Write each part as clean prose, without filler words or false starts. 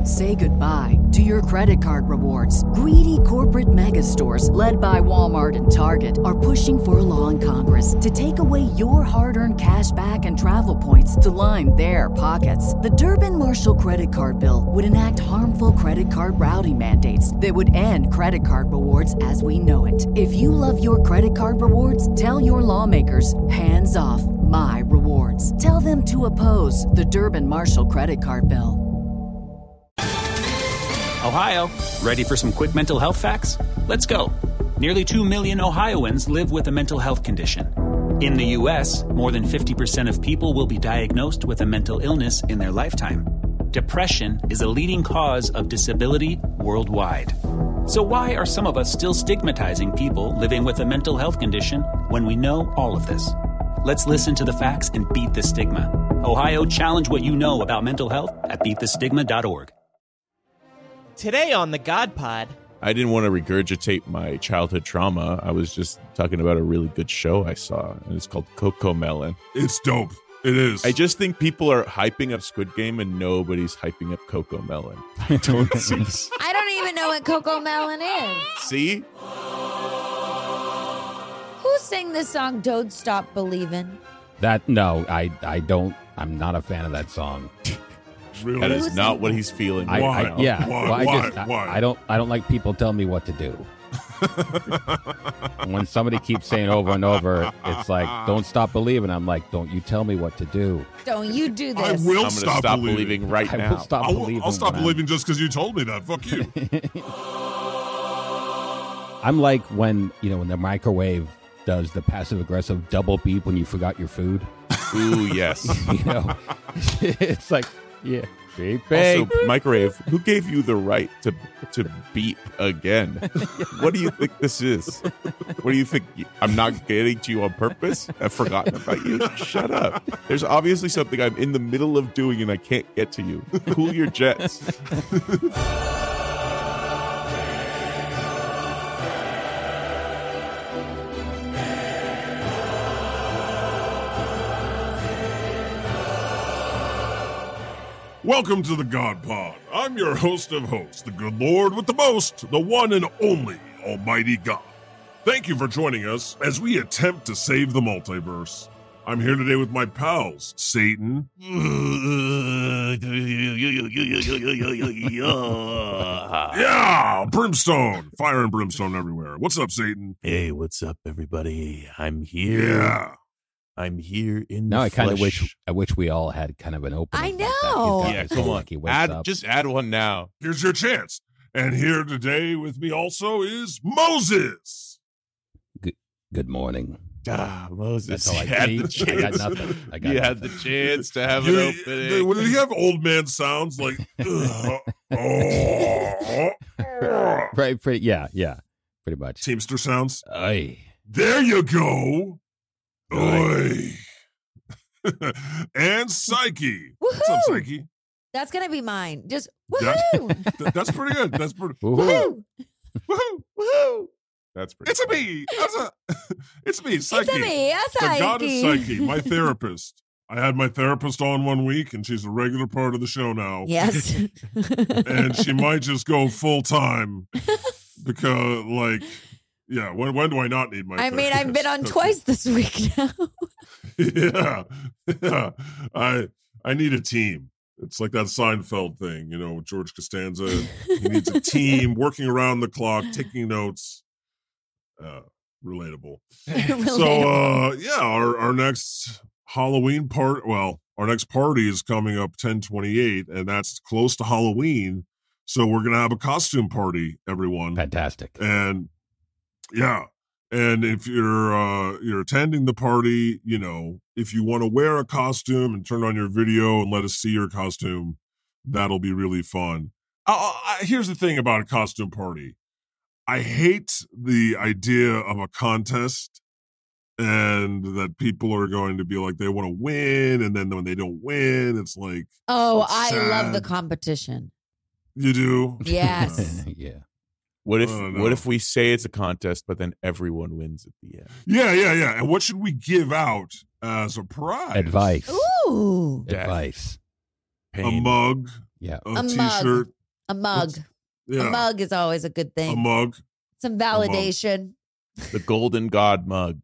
Say goodbye to your credit card rewards. Greedy corporate mega stores, led by Walmart and Target, are pushing for a law in Congress to take away your hard-earned cash back and travel points to line their pockets. The Durbin-Marshall credit card bill would enact harmful credit card routing mandates that would end credit card rewards as we know it. If you love your credit card rewards, tell your lawmakers, hands off my rewards. Tell them to oppose the Durbin-Marshall credit card bill. Ohio, ready for some quick mental health facts? Let's go. Nearly 2 million Ohioans live with a mental health condition. In the U.S., more than 50% of people will be diagnosed with a mental illness in their lifetime. Depression is a leading cause of disability worldwide. So why are some of us still stigmatizing people living with a mental health condition when we know all of this? Let's listen to the facts and beat the stigma. Ohio, challenge what you know about mental health at beatthestigma.org. Today on the God Pod, I didn't want to regurgitate my childhood trauma. I was just talking about a really good show I saw, and it's called Coco Melon. It's dope. It is. I just think people are hyping up Squid Game, and nobody's hyping up Coco Melon. I don't see. I don't even know what Coco Melon is. See? Who sang the song "Don't Stop Believin'"? I don't. I'm not a fan of that song. Really? That is not what he's feeling. Why? Why? I don't like people telling me what to do. When somebody keeps saying over and over, it's like, don't stop believing. I'm like, don't you tell me what to do. Don't you do this. I will I'm stop believing right now. I will stop believing. I'll stop believing just because you told me that. Fuck you. I'm like when the microwave does the passive aggressive double beep when you forgot your food. Ooh, yes. It's like, yeah. Beep, Also, beep. microwave, who gave you the right to beep again? What do you think this is? What do you think? I'm not getting to you on purpose? I've forgotten about you? Shut up. There's obviously something I'm in the middle of doing and I can't get to you. Cool your jets. Welcome to the God Pod. I'm your host of hosts, the good Lord with the most, the one and only Almighty God. Thank you for joining us as we attempt to save the multiverse. I'm here today with my pals, Satan. Yeah, Brimstone. Fire and brimstone everywhere. What's up, Satan? Hey, what's up, everybody? I'm here. Yeah. I'm here in the Now I kind of flesh. wish we all had kind of an opening. I like that. know. He's got Yeah, this come whole, on. like, he wakes up. Just add one now. Here's your chance. And here today with me also is Moses. Good morning. Moses. That's all I You had see. the I got chance. nothing. I got You had nothing. the chance to have an opening. Did he have old man sounds like? Right, yeah, pretty much. Teamster sounds. Aye. There you go. Oi. And Psyche. What's up, Woohoo! Psyche? That's gonna be mine. Just That- woohoo! That's pretty good. That's pretty. Woohoo! Woohoo! Woohoo! That's pretty. It's a me. It's me, Psyche. It's a me, a The goddess Psyche. Psyche, my therapist. I had my therapist on 1 week, and she's a regular part of the show now. Yes. And she might just go full time because, like, yeah. When do I not need my? I mean, I've been on therapist? twice this week now. Yeah. I need a team. It's like that Seinfeld thing, with George Costanza. He needs a team working around the clock, taking notes. Relatable. So, our next Halloween our next party is coming up 10/28, and that's close to Halloween. So we're gonna have a costume party, everyone. Fantastic. And yeah, and if you're attending the party, if you want to wear a costume and turn on your video and let us see your costume, that'll be really fun. Here's the thing about a costume party. I hate the idea of a contest and that people are going to be like, they want to win. And then when they don't win, it's like, Oh, it's I love the sad. competition. You do? Yes. Yeah. What I don't know. if we say it's a contest, but then everyone wins at the end? Yeah. And what should we give out as a prize? Advice. Ooh. Death. Advice. A Pain. mug, Yeah. a A mug. t-shirt. A mug. Yeah. A mug is always a good A thing. mug. Some validation. The Golden God mug.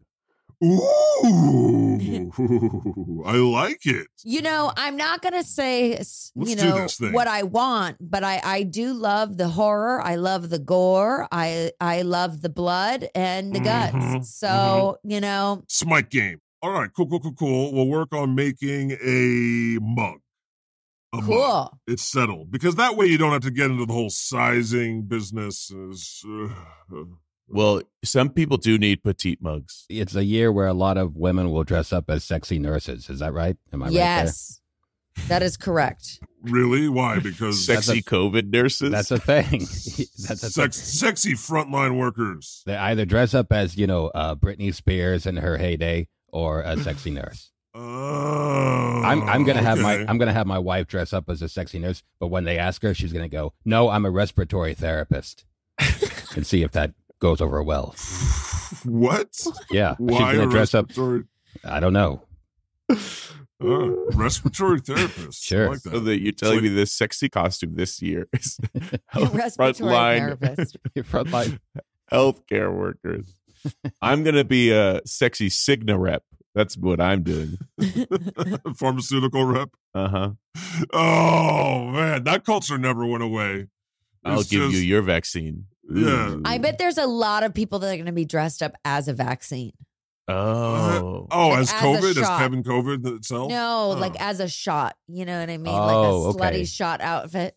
Ooh, I like it. You know, I'm not going to say, Let's you do know, this thing. what I want, but I do love the horror. I love the gore. I love the blood and the guts. Mhm, So, you know, Smite game. All right, cool. We'll work on making a mug. A mug. cool. It's settled because that way you don't have to get into the whole sizing business. Well, some people do need petite mugs. It's a year where a lot of women will dress up as sexy nurses. Is that right? Am I Yes, that is correct. Really? Why? Because Sexy COVID nurses. right there? That's a thing. That's a thing. sexy frontline workers. They either dress up as, Britney Spears in her heyday or a sexy nurse. Oh, I'm gonna have okay. my wife dress up as a sexy nurse, but when they ask her, she's gonna go, "No, I'm a respiratory therapist," and see if that goes over well. What? Yeah, Why she's gonna a dress up. respiratory- I don't know. Respiratory therapist. Sure. I like that. So that you're telling me this sexy costume this year is Respiratory frontline therapist. Frontline. healthcare workers. I'm gonna be a sexy Cigna rep. That's what I'm doing. Pharmaceutical rep. Uh-huh. Oh man, that culture never went away. I'll It's give you just- your vaccine. Yeah. Ooh. I bet there's a lot of people that are going to be dressed up as a vaccine. Oh. Oh, Like as as a COVID, as shot. Kevin COVID itself. No, Oh. like as a shot. You know what I mean? Oh, like a okay. slutty shot outfit.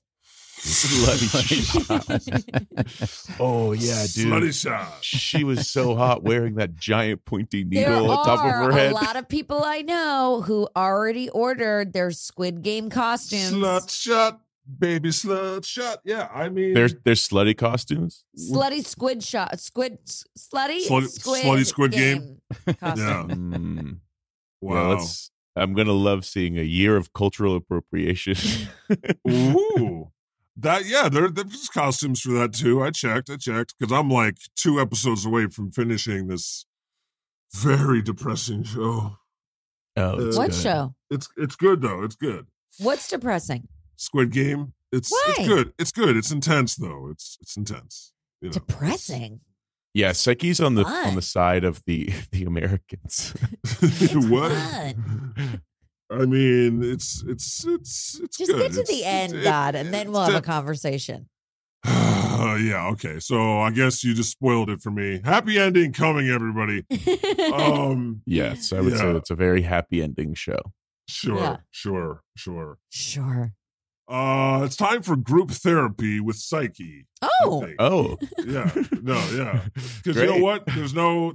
Slutty. Oh yeah, dude. Slutty shot. She was so hot wearing that giant pointy There needle on top of are her a head. lot of people I know who already ordered their Squid Game costumes. Slut shot, baby slut shot. Yeah, I mean, There's slutty costumes. Slutty squid shot. Squid. Slutty Slutty Squid Game. costume. Yeah. Mm. Wow. Yeah, I'm gonna love seeing a year of cultural appropriation. Ooh. There's costumes for that too. I checked because I'm like 2 episodes away from finishing this very depressing show. Oh, it's What good. show? It's good though. It's good. What's depressing? Squid Game. It's Why? good. It's good. It's intense though. It's intense. You know. Depressing. Yeah, Psyche's on the Fun. side of the It's Americans. What? fun. I mean, it's Just good. get to the end, God, and then we'll have a conversation. Yeah, okay. So I guess you just spoiled it for me. Happy ending coming, everybody. Yes, I would say Yeah. it's a very happy ending show. Sure, Yeah. sure. Sure. It's time for group therapy with Psyche. I Oh, think. Oh, Yeah, because you know Great. what? There's no.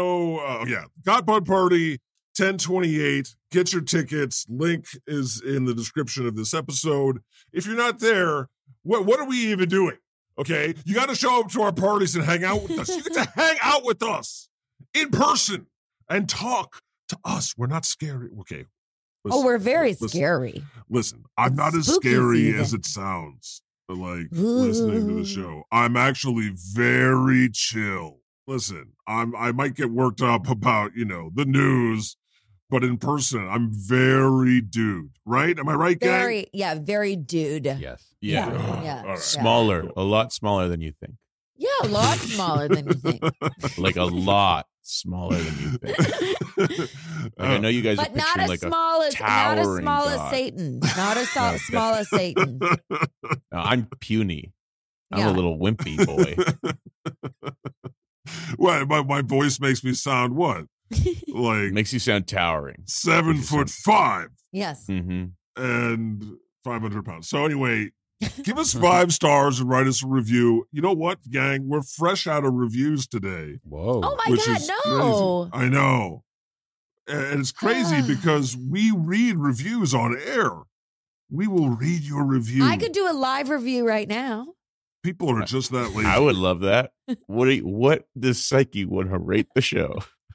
Godbud Party 10/28. Get your tickets. Link is in the description of this episode. If you're not there, what are we even doing? Okay, you got to show up to our parties and hang out with us. You get to hang out with us in person and talk to us. We're not scary. Okay. oh, we're very listen. scary. Listen, I'm It's not as spooky scary season. as it sounds, but like listening to the show, I'm actually very chill. Listen, I might get worked up about, the news, but in person, I'm very dude, right? Am I right, gang? Very dude. Yes. yeah. Yeah. All right. Smaller, a lot smaller than you think. Yeah, a lot smaller than you think. Like a lot smaller than you think. Like, I know you guys are But not picturing as like small as towering as God. Satan. Not as small as Satan. No, I'm puny. I'm Yeah. a little wimpy boy. What? My voice makes me sound what? Like It makes you sound towering. 7'5" Yes. Mm-hmm. and 500 pounds. So anyway, give us 5 stars and write us a review. You know what, gang? We're fresh out of reviews today. Whoa. Oh my which God, is no. crazy. I know. And it's crazy because we read reviews on air. We will read your review. I could do a live review right now. People are just that lazy. I would love that. What does Psyche want to rate the show?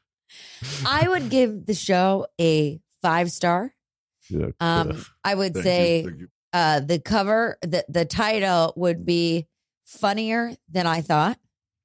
I would give the show a 5-star. I would Thank say you, thank you. the cover, the title would be funnier than I thought.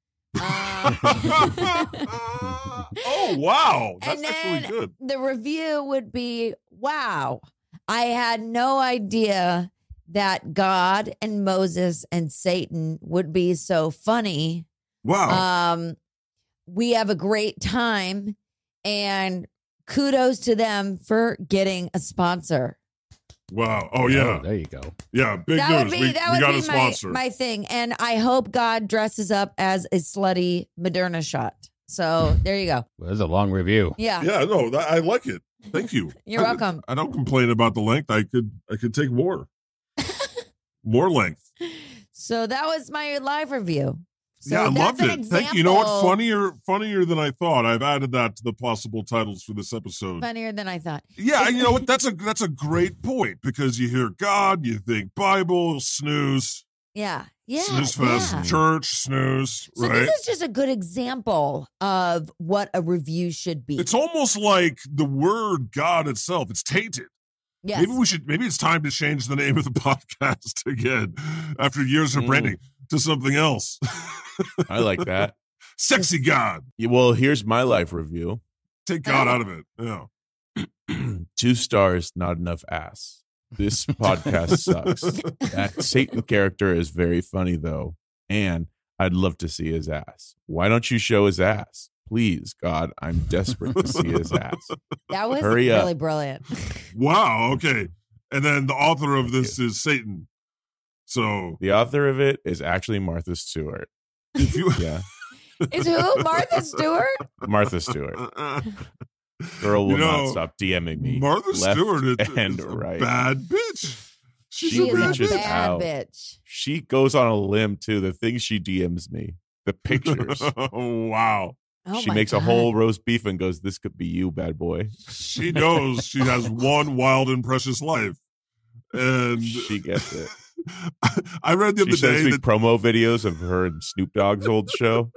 Oh, wow. That's And actually then good. the review would be, wow, I had no idea that God and Moses and Satan would be so funny. Wow. We have a great time, and kudos to them for getting a sponsor. Wow. Oh, yeah. Oh, there you go. Yeah, big That news. would We be, that got a would be sponsor. my thing. And I hope God dresses up as a slutty Moderna shot. So there you go. Well, there's a long review. Yeah. Yeah, no, I like it. Thank you. You're welcome. I don't complain about the length. I could take more. More length. So that was my live review. So Yeah, I that's loved an it. Thank you. You know what? example- Funnier than I thought. I've added that to the possible titles for this episode. Funnier than I thought. Yeah, you know what? That's a great point because you hear God, you think Bible, snooze, Yeah. Yeah. snooze fest, yeah. church, snooze, So right? this is just a good example of what a review should be. It's almost like the word God itself. It's tainted. yes. Maybe it's time to change the name of the podcast again after years of branding to something else. I like that. Sexy God. Yeah, well, here's my life review. Take God out of it. Yeah. 2 stars, not enough ass. This podcast sucks. That Satan character is very funny, though, and I'd love to see his ass. Why don't you show his ass? Please, God, I'm desperate to see his ass. That was Hurry up. really brilliant. Wow. Okay. And then the author of this is Satan. So The author of it is actually Martha Stewart. if you Yeah, Is who? Martha Stewart? Martha Stewart. Girl will You know, not stop DMing me. Martha left Stewart and is a right. bad bitch. She's She a is bad a reaches bitch. bad out. bitch. She goes on a limb too. The things she DMs me, the pictures. Wow. Oh She my makes God. a whole roast beef and goes, "This could be you, bad boy." She knows she has one wild and precious life. And She gets it. I read the She other sends day me that promo videos of her and Snoop Dogg's old show.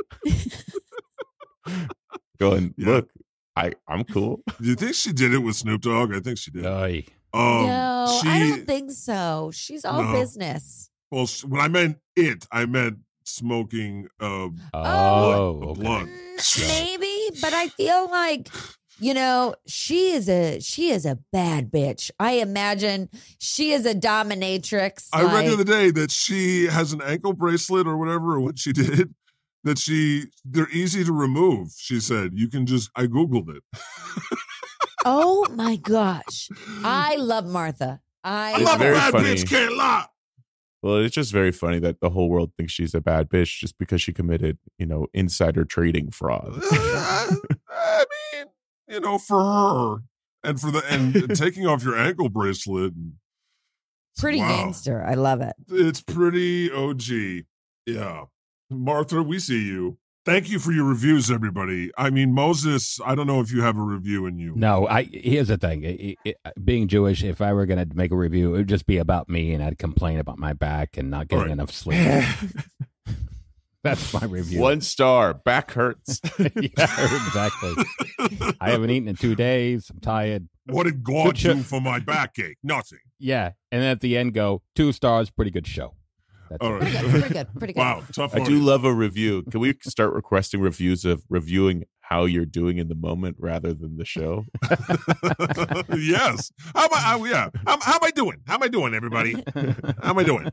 Going, Yeah. look, I'm cool. do you think she did it with Snoop Dogg? I think she did. Oy. No, she, I don't think so. She's all No. business. Well, when I meant it, I meant smoking Oh, okay. blunt. Maybe, but I feel like she is a bad bitch. I imagine she is a dominatrix. I read like- the other day that she has an ankle bracelet or whatever, or what she did, that they're easy to remove. She said, you can just, I Googled it. Oh my gosh, I love Martha. I It's love a very bad funny. bitch, can't lie. Well, it's just very funny that the whole world thinks she's a bad bitch just because she committed, insider trading fraud. I mean, for her and and taking off your ankle bracelet. Pretty Wow. gangster. I love it. It's pretty OG. Yeah. Martha, we see you. Thank you for your reviews, everybody. I mean, Moses, I don't know if you have a review in you. No, here's the thing. Being Jewish, if I were going to make a review, it would just be about me, and I'd complain about my back and not getting Right. enough sleep. That's my review. 1 star, back hurts. Yeah, exactly. I haven't eaten in 2 days. I'm tired. What did God Good show. do for my backache? Nothing. Yeah, and then at the end, go 2 stars. Pretty good show. That's All it. right. Pretty good. Pretty good. Wow, tough I on do you. love a review. Can we start requesting reviews of reviewing how you're doing in the moment rather than the show? Yes. How am I doing? How am I doing, everybody? How am I doing?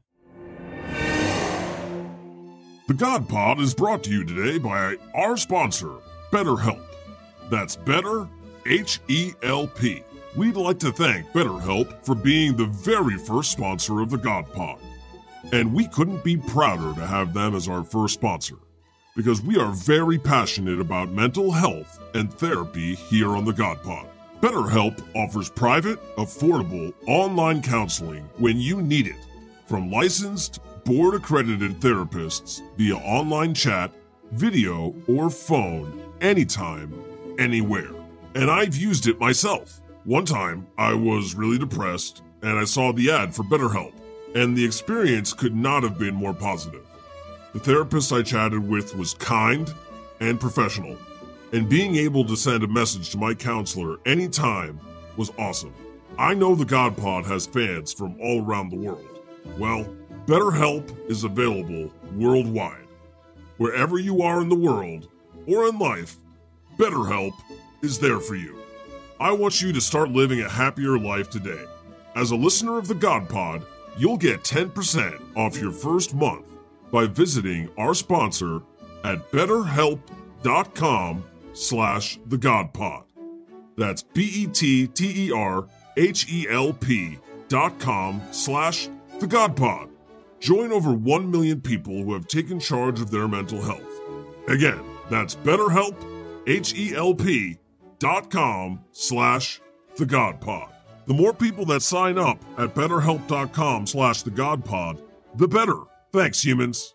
The God Pod is brought to you today by our sponsor, BetterHelp. That's Better, H-E-L-P. We'd like to thank BetterHelp for being the very first sponsor of the God Pod. And we couldn't be prouder to have them as our first sponsor, because we are very passionate about mental health and therapy here on the God Pod. BetterHelp offers private, affordable, online counseling when you need it, from licensed, board-accredited therapists via online chat, video, or phone, anytime, anywhere. And I've used it myself. One time, I was really depressed, and I saw the ad for BetterHelp, and the experience could not have been more positive. The therapist I chatted with was kind and professional, and being able to send a message to my counselor anytime was awesome. I know the God Pod has fans from all around the world. Well, BetterHelp is available worldwide. Wherever you are in the world or in life, BetterHelp is there for you. I want you to start living a happier life today. As a listener of the God Pod, you'll get 10% off your first month by visiting our sponsor at betterhelp.com/thegodpod. That's BetterHelp.com/thegodpod. Join over 1 million people who have taken charge of their mental health. Again, that's BetterHelp, HELP.com/thegodpod. The more people that sign up at betterhelp.com/thegodpod, the better. Thanks, humans.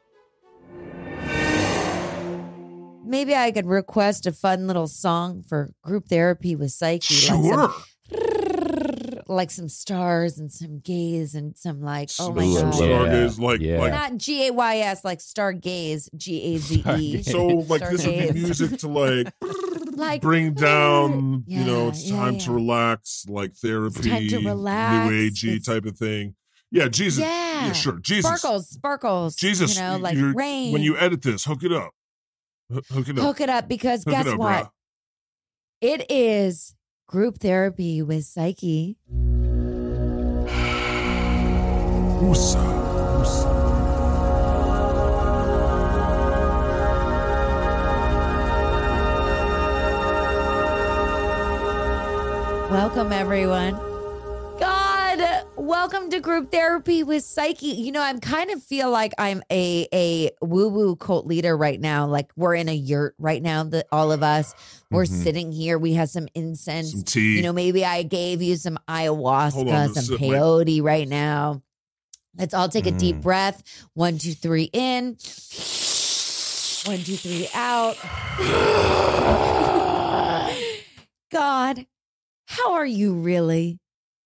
Maybe I could request a fun little song for group therapy with Psyche. Sure. Like some stars and some gaze and some like, oh my Some God. stargaze, like Not GAYS, like stargaze, GAZE. so like this would be music to like bring down, it's time to relax, like therapy, time to relax. new agey type of thing. Yeah, Jesus. Yeah, sure. Jesus. Sparkles. Jesus. Like rain. When you edit this, hook it up. Hook it up. Hook it up because Hook guess it up, what? brah. It is group therapy with Psyche. Welcome, everyone. God, welcome to group therapy with Psyche. You know, I kind of feel like I'm a woo-woo cult leader right now. Like we're in a yurt right now, all of us. We're sitting here. We have some incense. Some tea. You know, maybe I gave you some ayahuasca, Hold on, some peyote right now. Let's all take a deep breath. 1, 2, 3 in. 1, 2, 3 out. God, how are you really?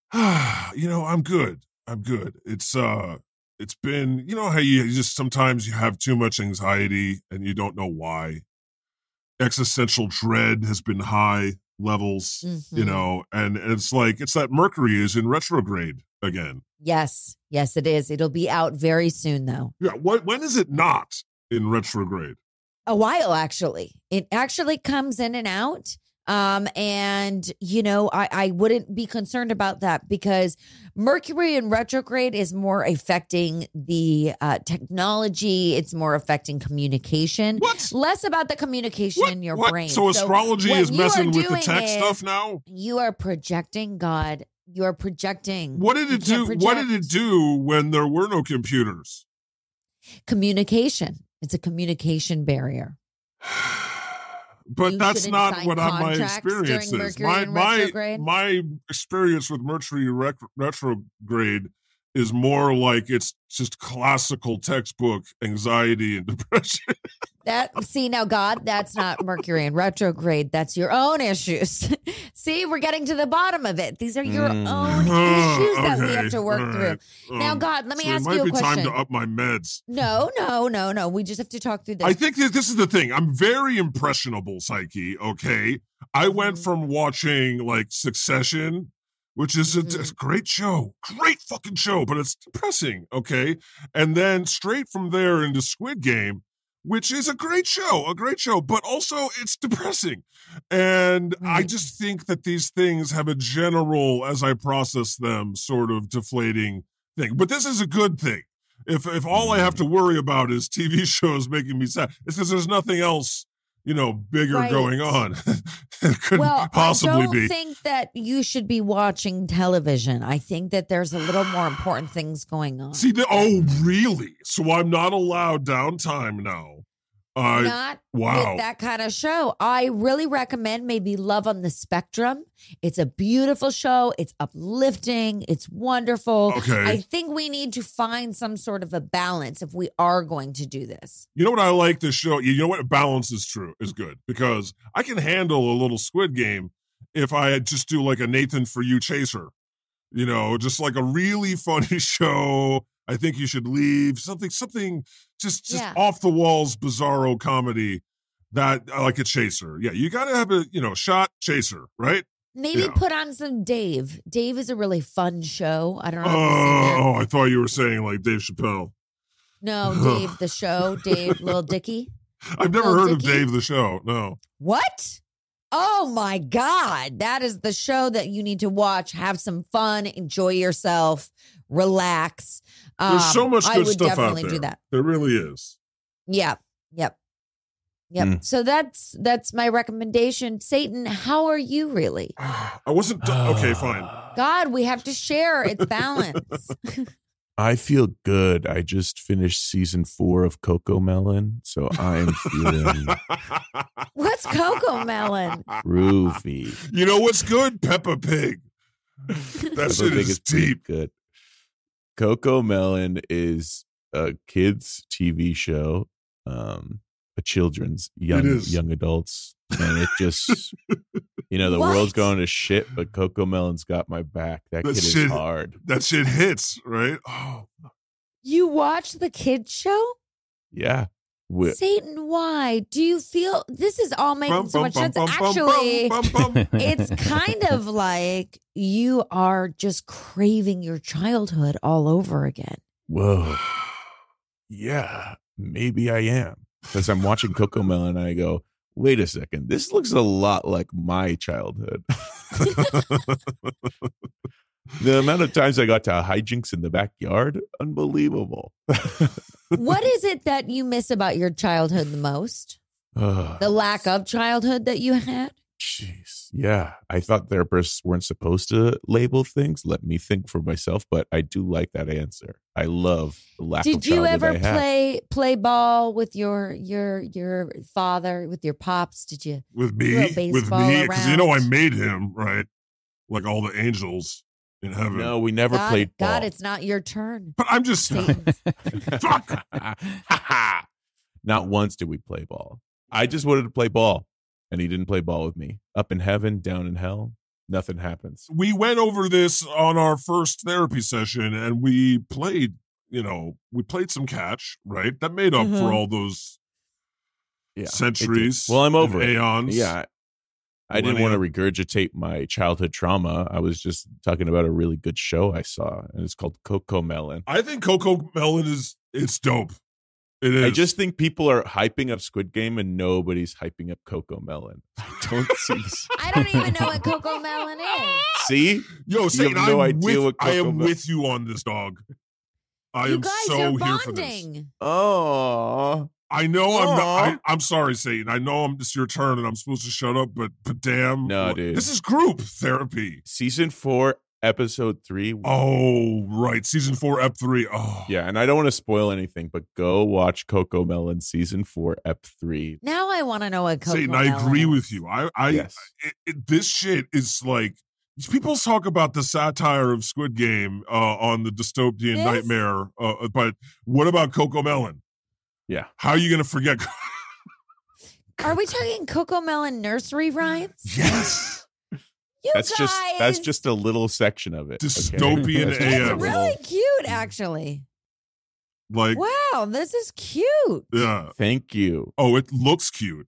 I'm good. It's been, how you just sometimes you have too much anxiety and you don't know why. Existential dread has been high levels, and it's like it's that Mercury is in retrograde again. Yes, it is. It'll be out very soon, though. Yeah. When is it not in retrograde? A while, actually. It actually comes in and out. And I wouldn't be concerned about that because Mercury in retrograde is more affecting the technology. It's more affecting communication. What? Less about the communication in your brain. So astrology is messing with the tech stuff now? You are projecting, God. You are projecting. What did it do? What did it do when there were no computers? Communication. It's a communication barrier. But You that's shouldn't not sign what my contracts experience during is. Mercury in retrograde? My experience with Mercury retrograde is more like it's just classical textbook anxiety and depression. Now, God, that's not Mercury in retrograde. That's your own issues. See, we're getting to the bottom of it. These are your own issues that we have to work through. Now, God, let me ask you a question. It might be time to up my meds. No. We just have to talk through this. I think that this is the thing. I'm very impressionable, Psyche, okay? I went from watching, like, Succession, which is a great show. Great fucking show, but it's depressing, okay? And then straight from there into Squid Game, which is a great show, but also it's depressing. And I just think that these things have a general, as I process them, sort of deflating thing. But this is a good thing. If all I have to worry about is TV shows making me sad, it's because there's nothing else, bigger going on. Couldn't possibly be. I don't think that you should be watching television. I think that there's a little more important things going on. Oh, really? So I'm not allowed downtime now? Not with that kind of show. I really recommend maybe Love on the Spectrum. It's a beautiful show. It's uplifting. It's wonderful. Okay. I think we need to find some sort of a balance if we are going to do this. You know what I like this show? You know what? Balance is good because I can handle a little Squid Game if I just do like a Nathan For You chaser. Just like a really funny show. I think you should leave something just off the walls, bizarro comedy that like a chaser. Yeah, you got to have a shot chaser, right? Maybe put on some Dave. Dave is a really fun show. I don't know. Oh, I thought you were saying like Dave Chappelle. No, Dave the show. Dave Little Dicky. I've never heard of Dave the show. No. What? Oh my God. That is the show that you need to watch. Have some fun. Enjoy yourself. relax. There's so much I good would stuff out definitely there. do that. There really is. Yeah. Yep. So that's my recommendation. Satan, how are you really? I wasn't okay, fine. God, we have to share. It's balance. I feel good. I just finished season 4 of Coco Melon, so I'm feeling What's Coco Melon? groovy. You know what's good? Peppa Pig. That Peppa shit Pig is pretty deep. good. Coco Melon is a kids TV show, a children's It is. young adults, and it just the What? world's going to shit, but Coco Melon's got my back. That That kid shit- is hard. That shit hits, right? Oh, You watch the kids show? Yeah. Satan, why? Do you feel this is all making bum, so bum, much bum, sense? bum, bum, Actually, bum, bum, bum. it's kind of like you are just craving your childhood all over again. Whoa. Yeah, maybe I am. Because I'm watching Coco Melon and I go, wait a second, this looks a lot like my childhood. The amount of times I got to hijinks in the backyard, unbelievable. What is it that you miss about your childhood the most? The lack of childhood that you had? Jeez. Yeah. I thought therapists weren't supposed to label things. Let me think for myself, but I do like that answer. I love the lack of Did you childhood ever I had. play ball with your father, with your pops? Did you? With Throw me, baseball because you know I around. made him, right? Like all the angels in heaven. No, we never God, played ball. God, it's not your turn. But I'm just Satan. fuck. Not once did we play ball. I just wanted to play ball, and he didn't play ball with me. Up in heaven, down in hell, nothing happens. We went over this on our first therapy session, and we played. We played some catch, right? That made up Mhm. for all those Yeah, it did. centuries. Well, I'm over and it. aeons. Yeah, I didn't want to regurgitate my childhood trauma. I was just talking about a really good show I saw, and it's called Coco Melon. I think Coco Melon it's dope. It is. I just think people are hyping up Squid Game, and nobody's hyping up Coco Melon. I don't see this. I don't even know what Coco Melon is. See? Yo, Satan, have no I'm idea what I Coco am Melon- with you on this, dog. I You am guys, so you're here for this. bonding. Oh, I know I'm not. Aw. I'm sorry, Satan. I know it's your turn and I'm supposed to shut up, but damn, No, dude. this is group therapy. season 4, episode 3. Oh, right, season 4, ep 3. Oh, Yeah, and I don't want to spoil anything, but go watch Coco Melon season 4, ep 3. Now I want to know what Coco Satan, Melon I agree is. with you. Yes. This shit is like people talk about the satire of Squid Game on the dystopian This? nightmare, but what about Coco Melon? Yeah. How are you going to forget? Are we talking Coco Melon nursery rhymes? Yes. You That's guys, just a little section of it. Dystopian That's just AF. a It's little- really cute, actually. Like, Wow, this is cute. yeah. Thank you. Oh, it looks cute.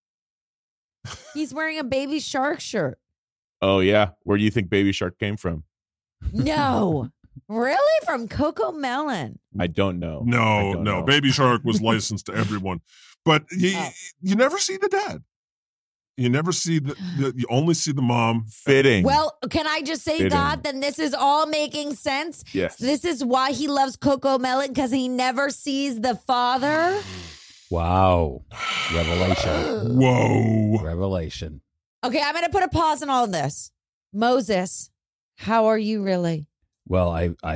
He's wearing a baby shark shirt. Oh yeah, where do you think Baby Shark came from? No, really, from Coco Melon. I don't know. I No, don't no. know. Baby Shark was licensed to everyone, but you never see the dad. You never see you only see the mom. Fitting. Well, can I just say, Fitting. God, then this is all making sense. Yes. This is why he loves Coco Melon, because he never sees the father. Wow. Revelation. Whoa. Revelation. Okay, I'm going to put a pause on all this. Moses, how are you really? Well,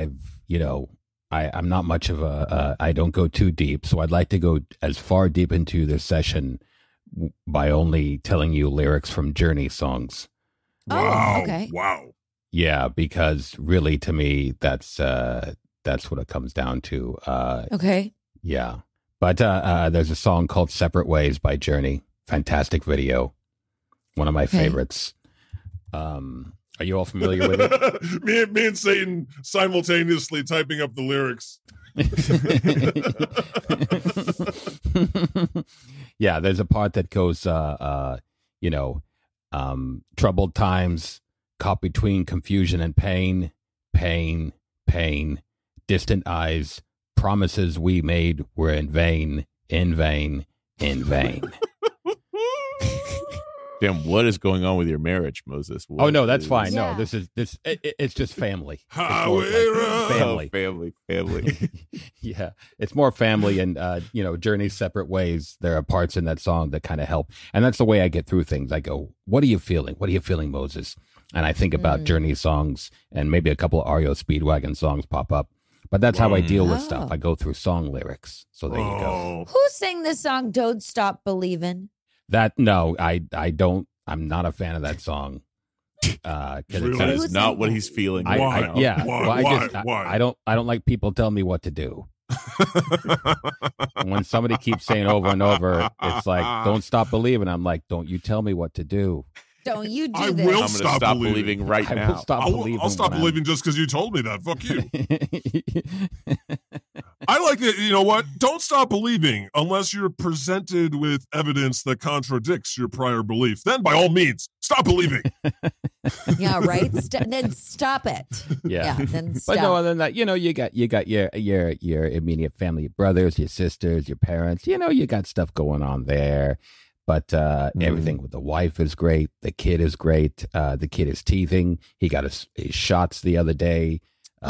I'm not much of I don't go too deep, so I'd like to go as far deep into this session by only telling you lyrics from Journey songs. Wow. Oh, okay. Wow. Yeah, because really, to me, that's what it comes down to. Okay. Yeah, but there's a song called "Separate Ways" by Journey. Fantastic video, one of my favorites. Are you all familiar with it? me and Satan simultaneously typing up the lyrics. Yeah, there's a part that goes, troubled times, caught between confusion and pain, pain, pain, distant eyes, promises we made were in vain, in vain, in vain. Damn, what is going on with your marriage, Moses? Oh What no, that's is- fine. Yeah. No, it's just family. It's more Highway like Run. family. Yeah, it's more family, and journeys separate ways. There are parts in that song that kind of help, and that's the way I get through things. I go, "What are you feeling? What are you feeling, Moses?" And I think about Journey songs, and maybe a couple of REO Speedwagon songs pop up. But that's how I deal with stuff. I go through song lyrics. So there you go. Oh. Who sang the song "Don't Stop Believin'"? I don't. I'm not a fan of that song. 'Cause Really? That Who's is not what saying he's feeling. I, Why? right now. yeah. Why? Well, Why? I don't like people telling me what to do. When somebody keeps saying over and over, it's like, don't stop believing. I'm like, don't you tell me what to do. Don't you do I this? will I'm going to stop stop believing. believing right I now. will stop believing. I'll stop when I'm- believing just because you told me that. Fuck you. I like it. You know what? Don't stop believing unless you're presented with evidence that contradicts your prior belief. Then, by all means, stop believing. Yeah, right. Then stop it. Yeah. Then stop. But no, other than that, you got your immediate family, your brothers, your sisters, your parents. You got stuff going on there. But everything with the wife is great. The kid is great. The kid is teething. He got his shots the other day.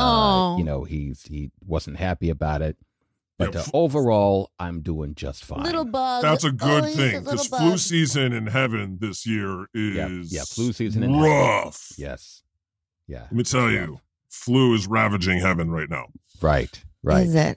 He wasn't happy about it. But Yeah. overall, I'm doing just fine. Little bug. That's a good he's thing little because bug. flu season in heaven this year is Yeah, flu season in heaven. rough. Yes. Yeah. Let me tell you, flu is ravaging heaven right now. Right. Is it?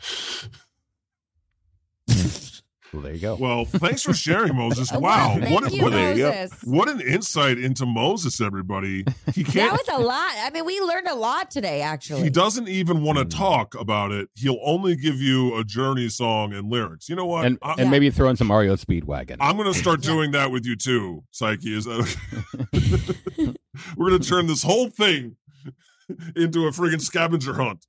Well, there you go. Well, thanks for sharing, Moses. Well, Wow, thank what you, there you go. Moses. what an insight into Moses, everybody. He That can't. was a lot. I mean, we learned a lot today, actually. He doesn't even want to talk about it. He'll only give you a Journey song and lyrics. You know what? And I, maybe throw in some REO Speedwagon. I'm going to start doing that with you too, Psyche. Is that okay? We're going to turn this whole thing into a friggin' scavenger hunt.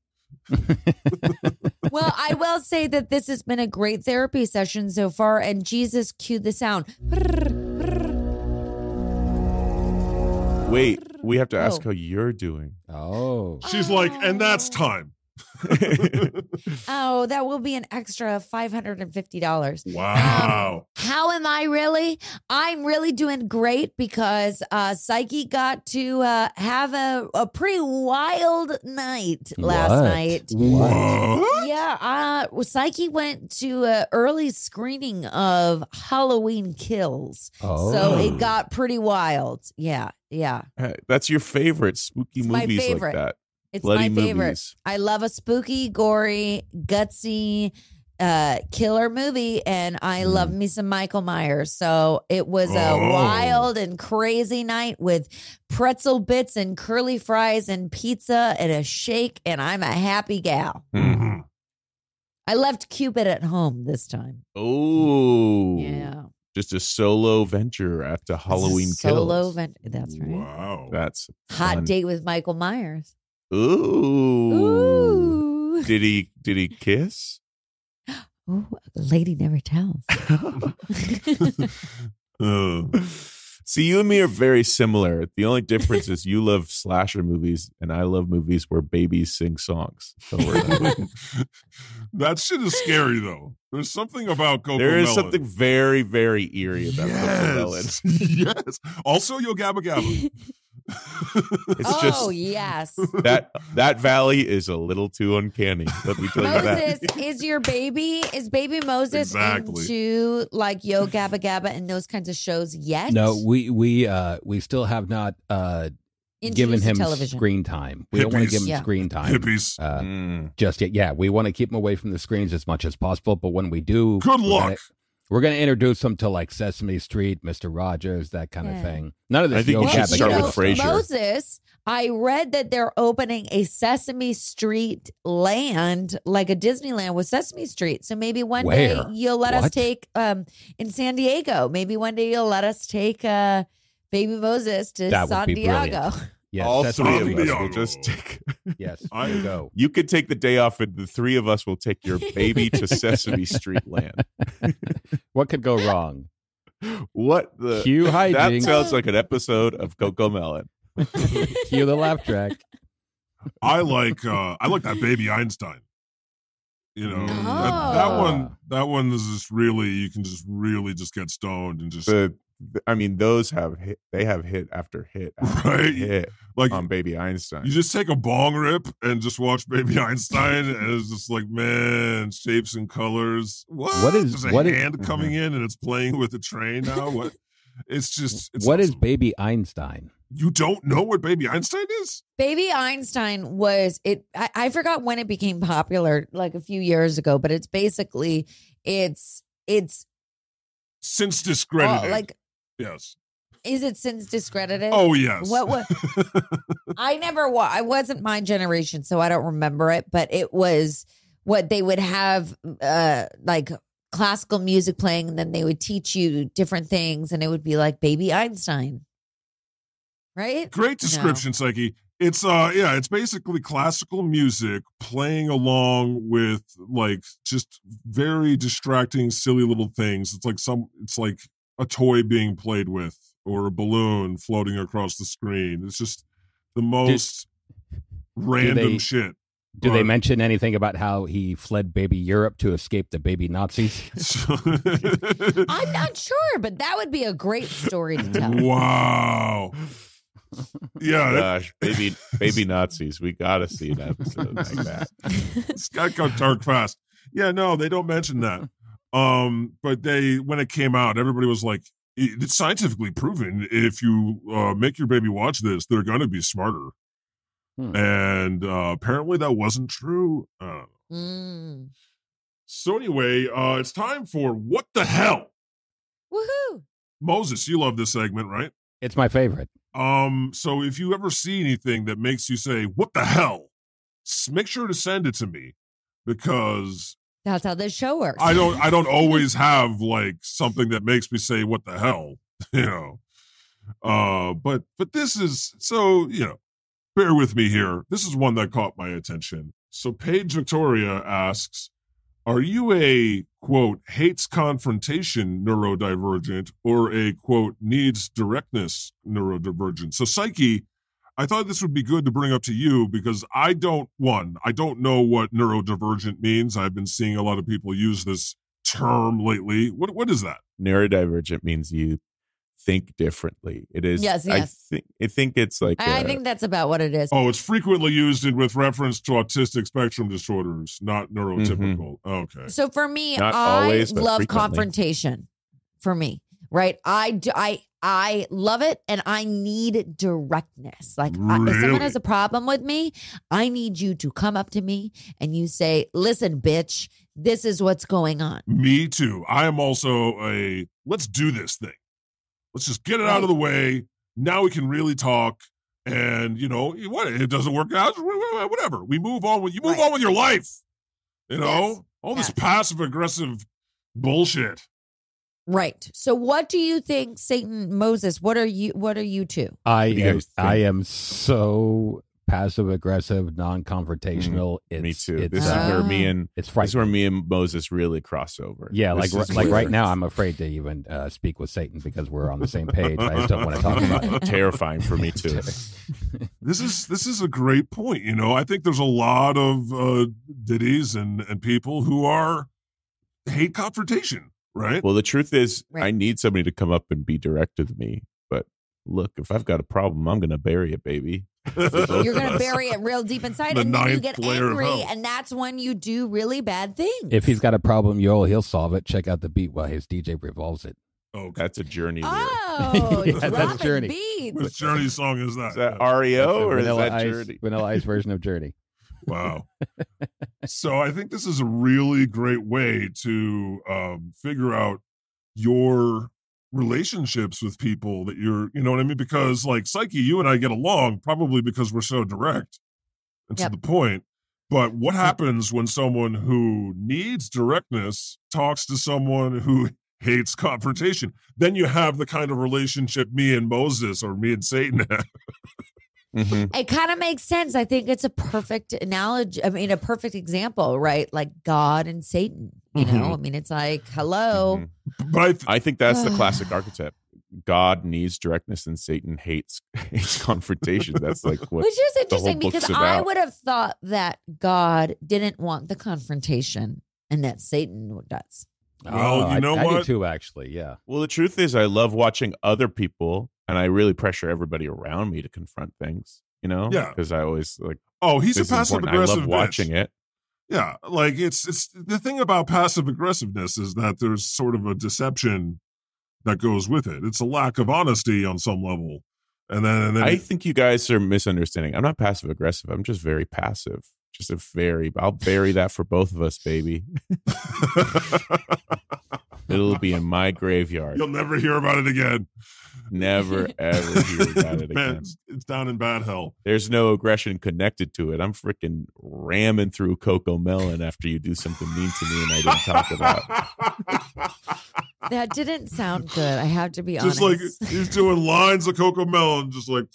Well, I will say that this has been a great therapy session so far. And Jesus, cue the sound. Wait, we have to ask Oh. how you're doing. Oh. She's like, and that's time. Oh, that will be an extra $550. Wow. How am I really? I'm really doing great because Psyche got to have a pretty wild night last What? night. What? Yeah, Psyche went to an early screening of Halloween Kills. Oh. So it got pretty wild. Yeah. That's your favorite spooky It's my movies favorite. like that. It's Bloody my favorite. movies. I love a spooky, gory, gutsy, killer movie, and I love me some Michael Myers. So it was a Oh. wild and crazy night with pretzel bits and curly fries and pizza and a shake, and I'm a happy gal. Mhm. I left Cupid at home this time. Oh. Yeah. Just a solo venture after Halloween Solo Kills. event. That's right. Wow. That's Hot fun. date with Michael Myers. Ooh. Ooh. Did he kiss? Ooh, lady never tells. See, you and me are very similar. The only difference is you love slasher movies and I love movies where babies sing songs. So That shit is scary, though. There's something about Coco there is Melon. something very, very eerie about Yes. Yes. Also, Yo Gabba Gabba. It's Oh, just yes. that valley is a little too uncanny. Let me tell you that. Moses, is baby Moses Exactly. into like Yo Gabba Gabba and those kinds of shows yet? No, we still have not given Introduced to him television. screen time. We don't want to give him Yeah. screen time Hippies. just yet. Yeah, we want to keep him away from the screens as much as possible. But when we do, Good we're luck. gonna- We're going to introduce him to like Sesame Street, Mr. Rogers, that kind of Yeah. thing. None of this I think Yo you should Gabba start Gabba with stuff. Frasier. Moses, I read that they're opening a Sesame Street land, like a Disneyland with Sesame Street. So maybe one day Where? you'll let us What? take in San Diego. Maybe one day you'll let us take baby Moses to That would San be Diego. brilliant. Yes, All Sesame three of Street. us will just take. Yes, I- there you go. You could take the day off, and the three of us will take your baby to Sesame Street Land. What could go wrong? What the? Cue That hijinks. sounds like an episode of Coco Melon. Cue the laugh track. I like that baby Einstein. You know, Oh. that one is just really, you can just really just get stoned and just The I mean, those have hit. They have hit after hit after Right. hit Like on Baby Einstein. you just take a bong rip and just watch Baby Einstein, and it's just like, man, shapes and colors. What is- There's a what is- hand coming in and it's playing with the train now? What? It's What is awesome. Baby Einstein? You don't know what Baby Einstein is? Baby Einstein was it. I forgot when it became popular, like a few years ago. But it's basically it's Since discredited. like, yes. is it since discredited? Oh yes. What? I never. I wasn't my generation, so I don't remember it. But it was what they would have, like classical music playing, and then they would teach you different things, and it would be like Baby Einstein, right? Great description, Psyche. It's it's basically classical music playing along with like just very distracting, silly little things. It's like a toy being played with or a balloon floating across the screen. It's just the most random shit. Do they mention anything about how he fled baby Europe to escape the baby Nazis? I'm not sure, but that would be a great story to tell. Wow. Yeah, Gosh, baby Nazis. We gotta see an episode like that. it's got dark fast. Yeah, no, they don't mention that. But when it came out, everybody was like, it's scientifically proven. If you make your baby watch this, they're going to be smarter. And apparently that wasn't true. So anyway, it's time for What the Hell? Woohoo! Moses, you love this segment, right? It's my favorite. So if you ever see anything that makes you say, what the hell? Make sure to send it to me, because That's how this show works. I don't always have like something that makes me say, what the hell? But this is, so, bear with me here. This is one that caught my attention. So Paige Victoria asks, are you a, quote, hates confrontation neurodivergent or a, quote, needs directness neurodivergent? So Psyche, I thought this would be good to bring up to you because I don't know what neurodivergent means. I've been seeing a lot of people use this term lately. What is that? Neurodivergent means you think differently. It is. Yes. I think it's like. I think that's about what it is. Oh, it's frequently used with reference to autistic spectrum disorders, not neurotypical. Okay. So for me, Not I always, but love frequently. confrontation. For me, right? I love it, and I need directness. Like if someone Really? has a problem with me, I need you to come up to me and you say, "Listen, bitch, this is what's going on." Me too. I am also let's do this thing. Let's just get it out of the way. Now we can really talk. And, what? It doesn't work out. Whatever. We move on. You move on with your life. Yes. All this Yes. passive aggressive bullshit. Right. So, what do you think, Satan Moses? What are you two? I do you guys think? am so passive aggressive, non-confrontational. Me It's, too. It's, This is where me and it's this is frightening. where me and Moses really cross over. Yeah, This is like where- right now, I'm afraid to even speak with Satan because we're on the same page. I just don't want to talk about it. Terrifying for me too. This is a great point. I think there's a lot of ditties and people who hate confrontation, right? Well, the truth is, Right. I need somebody to come up and be direct with me. But look, if I've got a problem, I'm going to bury it, baby. You're going to bury it real deep inside, The and then you ninth get layer of angry, hell. and that's when you do really bad things. If he's got a problem, he'll solve it. Check out the beat while his DJ revolves it. Okay. That's a Journey lyric. Oh, Yeah, that's dropping Journey. beats. Which Journey song is that? Is that Yeah. REO or is Vanilla that Ice, Journey? Vanilla Ice version of Journey. Wow. So I think this is a really great way to figure out your relationships with people that you know what I mean? Because like Psyche, you and I get along probably because we're so direct and Yep. to the point. But what happens when someone who needs directness talks to someone who hates confrontation? Then you have the kind of relationship me and Moses or me and Satan have. Mhm. It kind of makes sense. I think it's a perfect analogy. I mean, a perfect example, right? Like God and Satan. You know, I mean, it's like, hello. Mhm. But I think that's the classic archetype. God needs directness and Satan hates confrontation. That's like what Which is the whole interesting book's because I about. would have thought that God didn't want the confrontation and that Satan does. Well, you know I do what? too, actually. Yeah. Well, the truth is, I love watching other people, and I really pressure everybody around me to confront things. You know, Yeah. because I always like. Oh, he's a this is passive important. aggressive. I love watching it. Yeah, like it's the thing about passive aggressiveness is that there's sort of a deception that goes with it. It's a lack of honesty on some level, and then I think you guys are misunderstanding. I'm not passive aggressive. I'm just very passive. Just a very. I'll bury that for both of us, baby. It'll be in my graveyard. You'll never hear about it again. Never ever hear about it Man, again. it's down in bad hell. There's no aggression connected to it. I'm freaking ramming through Coco Melon after you do something mean to me and I didn't talk about. That didn't sound good. I have to be Just honest. like he's doing lines of Coco Melon, just like.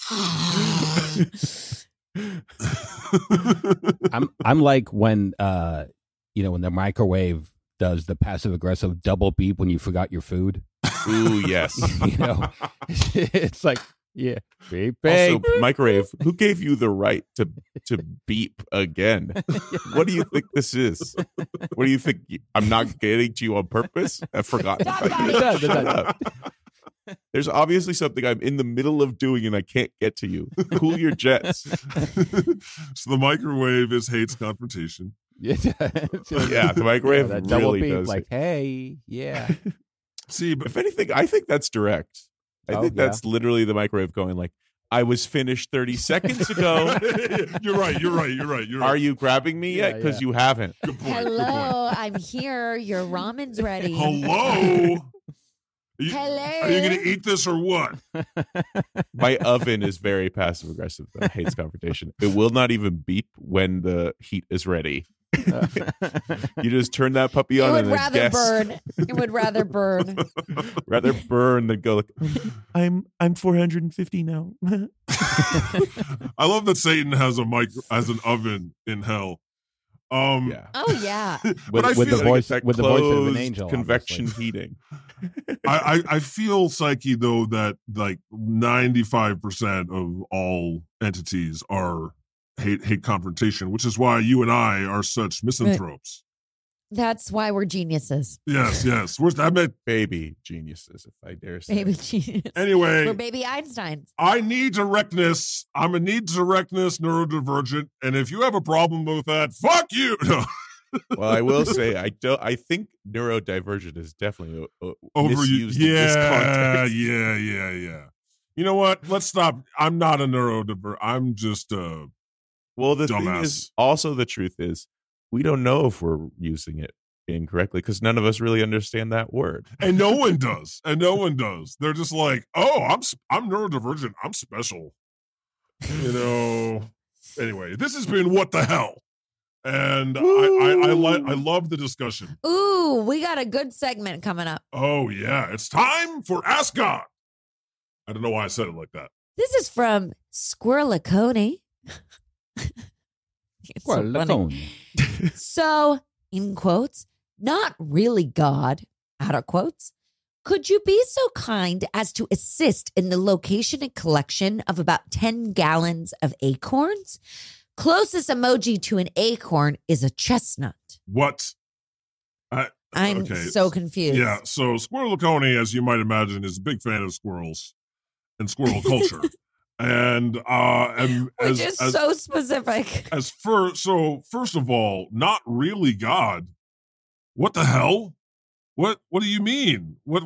I'm like when when the microwave does the passive aggressive double beep when you forgot your food. Ooh, yes. You know, it's like, yeah, beep, Also, beep. microwave, who gave you the right to beep again? What do you think this is? What do you think? I'm not getting to you on purpose? I've forgotten about you. Shut up. There's obviously something I'm in the middle of doing and I can't get to you. Cool your jets. So the microwave hates confrontation. Yeah, The microwave that double really beep, does like, it. hey, yeah. See, but If anything, I think that's direct. I think that's literally the microwave going like, I was finished 30 seconds ago. You're right. Are you grabbing me yet? Yeah, Because yeah. you haven't. Good point. Hello, I'm here. Your ramen's ready. Hello. Hello. Are you going to eat this or what? My oven is very passive aggressive, though. Hates confrontation. It will not even beep when the heat is ready. You just turn that puppy It on would and rather guess. burn. It would rather burn. Rather burn than go like, I'm 450 now. I love that Satan has an oven in hell. Yeah. Oh yeah. But I With the feel voice That with the voice of an closed angel, convection obviously. heating. I feel, Psyche, though, that like 95% of all entities are hate confrontation, which is why you and I are such misanthropes. That's why we're geniuses. Yes. Where's that meant? Baby geniuses, if I dare say. Baby genius. Anyway, We're baby Einsteins. I need directness. I'm a needs directness neurodivergent, and if you have a problem with that, fuck you. No. Well, I will say I think neurodivergent is definitely Overused. misused in this context. Yeah. You know what? Let's stop. I'm not a neurodivergent. I'm just a Well, the dumbass. thing is, also the truth is, we don't know if we're using it incorrectly because none of us really understand that word. And no one does. They're just like, oh, I'm neurodivergent. I'm special. You know. Anyway, this has been What the Hell. And I love the discussion. Ooh, we got a good segment coming up. Oh yeah, it's time for Ask God. I don't know why I said it like that. This is from Squirlicone. It's so Well, funny. So, in quotes, not really God, out of quotes. Could you be so kind as to assist in the location and collection of about 10 gallons of acorns? Closest emoji to an acorn is a chestnut. What? I'm Okay. so confused. Yeah, so Squirlicone, as you might imagine, is a big fan of squirrels and squirrel culture. And Which is so specific. First of all, not really God. What the hell? What do you mean? Where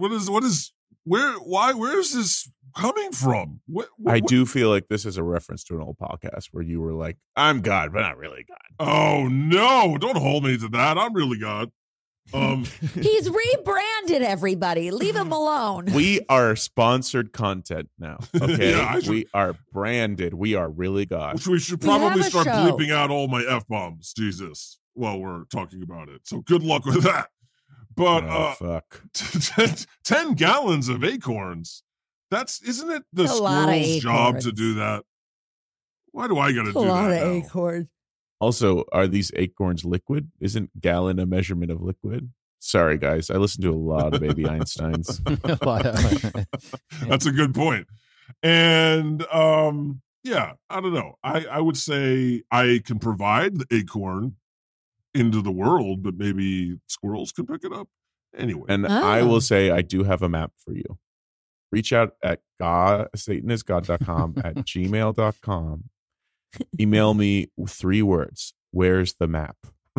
is this coming from? I do feel like this is a reference to an old podcast where you were like, I'm God, but not really God. Oh no, don't hold me to that. I'm really God. He's rebranded everybody. Leave him alone. We are sponsored content now. Okay. Yeah, we are branded. We are really God. which we should We have probably a start show. bleeping out all my F-bombs, Jesus, while we're talking about it. So good luck with that. But Oh, fuck. 10 gallons of acorns. Isn't it the That's a lot of squirrel's job to acorns. do that? Why do I got to A do lot that of now? acorns. Also, are these acorns liquid? Isn't gallon a measurement of liquid? Sorry, guys. I listen to a lot of Baby Einsteins. That's a good point. And yeah, I don't know. I would say I can provide the acorn into the world, but maybe squirrels can pick it up. Anyway. And I will say I do have a map for you. Reach out at satanisgod.com at gmail.com. Email me 3 words. Where's the map?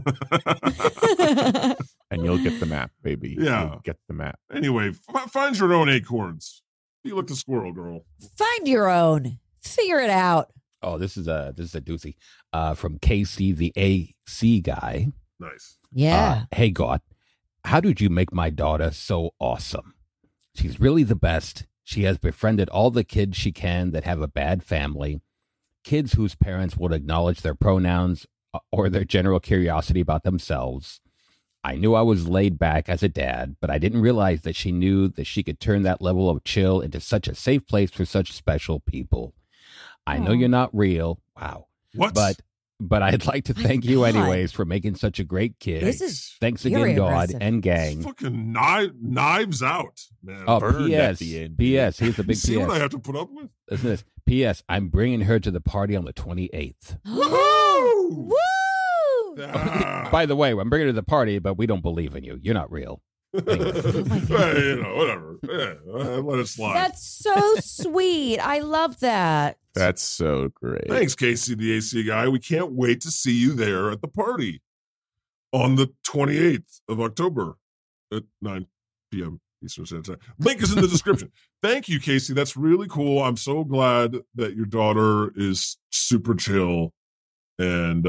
And you'll get the map, baby. Yeah. You'll get the map. Anyway, find your own acorns. You look the squirrel, girl. Find your own. Figure it out. Oh, this is a doozy. From Casey, the AC guy. Nice. Yeah. Hey, God, how did you make my daughter so awesome? She's really the best. She has befriended all the kids she can that have a bad family, kids whose parents would acknowledge their pronouns or their general curiosity about themselves. I knew I was laid back as a dad, but I didn't realize that she knew that she could turn that level of chill into such a safe place for such special people. I know you're not real. Wow. What? But I'd like to thank you anyways for making such a great kid. This is Thanks very again, God impressive. and gang. Fucking knives out, man. Oh, Burned at P.S. the end. P.S. Here's the big See what I P.S. have to put up with? Listen to this. P.S. I'm bringing her to the party on the 28th. Woohoo! Woo! Ah. By the way, I'm bringing her to the party, but we don't believe in you. You're not real. Anyway. Hey, whatever. Yeah, let it slide. That's so sweet. I love that. That's so great. Thanks, Casey, the AC guy. We can't wait to see you there at the party on the 28th of October at 9 p.m. Eastern Standard Time. Link is in the description. Thank you, Casey. That's really cool. I'm so glad that your daughter is super chill. And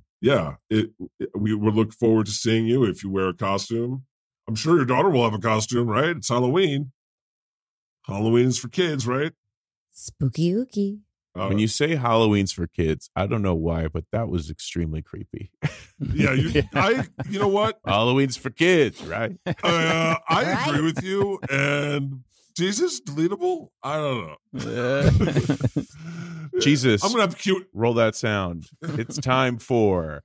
we will look forward to seeing you if you wear a costume. I'm sure your daughter will have a costume, right? It's Halloween. Halloween is for kids, right? Spooky ooky. When you say Halloween's for kids, I don't know why, but that was extremely creepy. Yeah, you know what? Halloween's for kids, right? I agree with you. And Jesus, deletable? I don't know. Jesus, I'm gonna have to cute. roll that sound. It's time for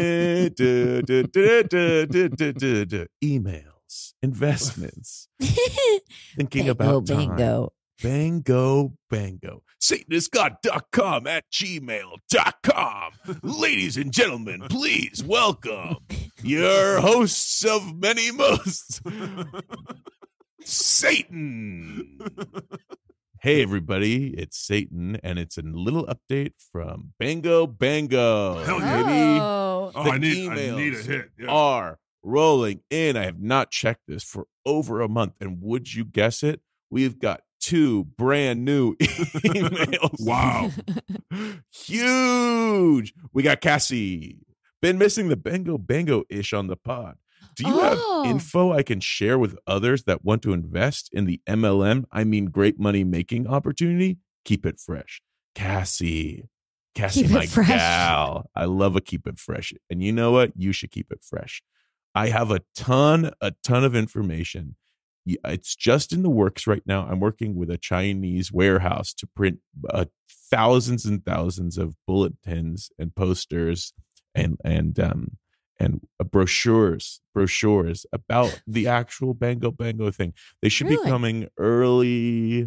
emails, investments, thinking about time. Bingo. Bango. Satanistgod.com at gmail.com. Ladies and gentlemen, please welcome your hosts of many mosts, Satan. Hey, everybody, it's Satan, and it's a little update from Bango. Hell yeah. Baby. Oh. Oh, The I need emails a hit. Yeah. Are rolling in. I have not checked this for over a month, and would you guess it? We've got 2 brand new emails. Wow. Huge. We got Cassie. Been missing the bango-ish on the pod. Do you have info I can share with others that want to invest in the MLM? I mean, great money making opportunity. Keep it fresh. Cassie, Keep my it fresh. gal. I love a keep it fresh. And you know what? You should keep it fresh. I have a ton of information. It's just in the works right now. I'm working with a Chinese warehouse to print thousands and thousands of bulletins and posters and brochures about the actual Bango thing. They should be Really? coming early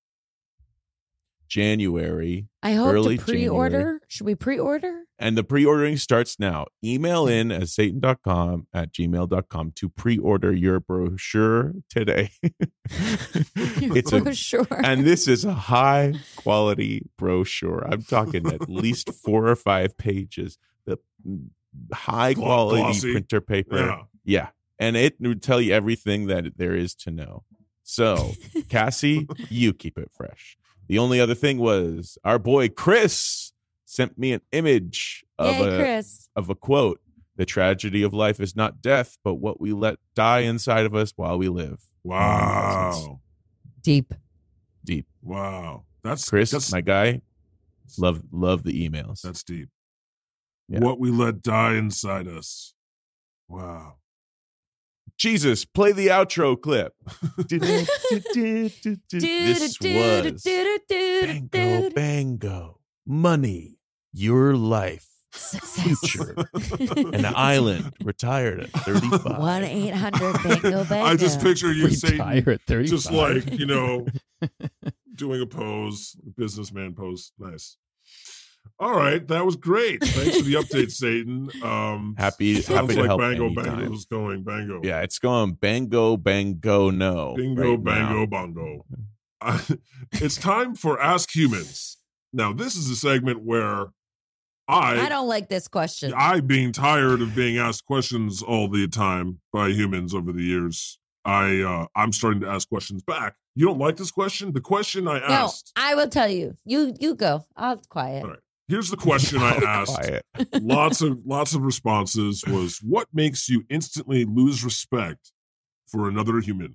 January. I hope early to pre-order. January. Should we pre-order? And the pre-ordering starts now. Email in at satan.com at gmail.com to pre-order your brochure today. It's a brochure. and this is a high quality brochure. I'm talking at least 4 or 5 pages. The high quality Glossy. printer paper. Yeah. And it would tell you everything that there is to know. So, Cassie, you keep it fresh. The only other thing was our boy Chris sent me an image of Yay, Chris. a quote. The tragedy of life is not death, but what we let die inside of us while we live. Wow. Deep. Deep. Wow. That's Chris, my guy, love the emails. That's deep. Yeah. What we let die inside us. Wow. Jesus, play the outro clip. This was Bango. Money, your life, future, an island, retired at 35. 1-800-BANGO-BANGO. I just picture you saying, Retire at 35. just like, doing a pose, businessman pose. Nice. All right, that was great. Thanks for the update, Satan. Happy Sounds to like help Bango anytime. Bango's going Bango. Yeah, it's going bango, bango, no. Bingo, right bango, now. bongo. It's time for Ask Humans. Now, this is a segment where I don't like this question. being tired of being asked questions all the time by humans over the years, I'm starting to ask questions back. You don't like this question? The question I No, asked. I will tell you. You go. I'll quiet. All right. Here's the question I asked. Quiet. Lots of responses was, what makes you instantly lose respect for another human?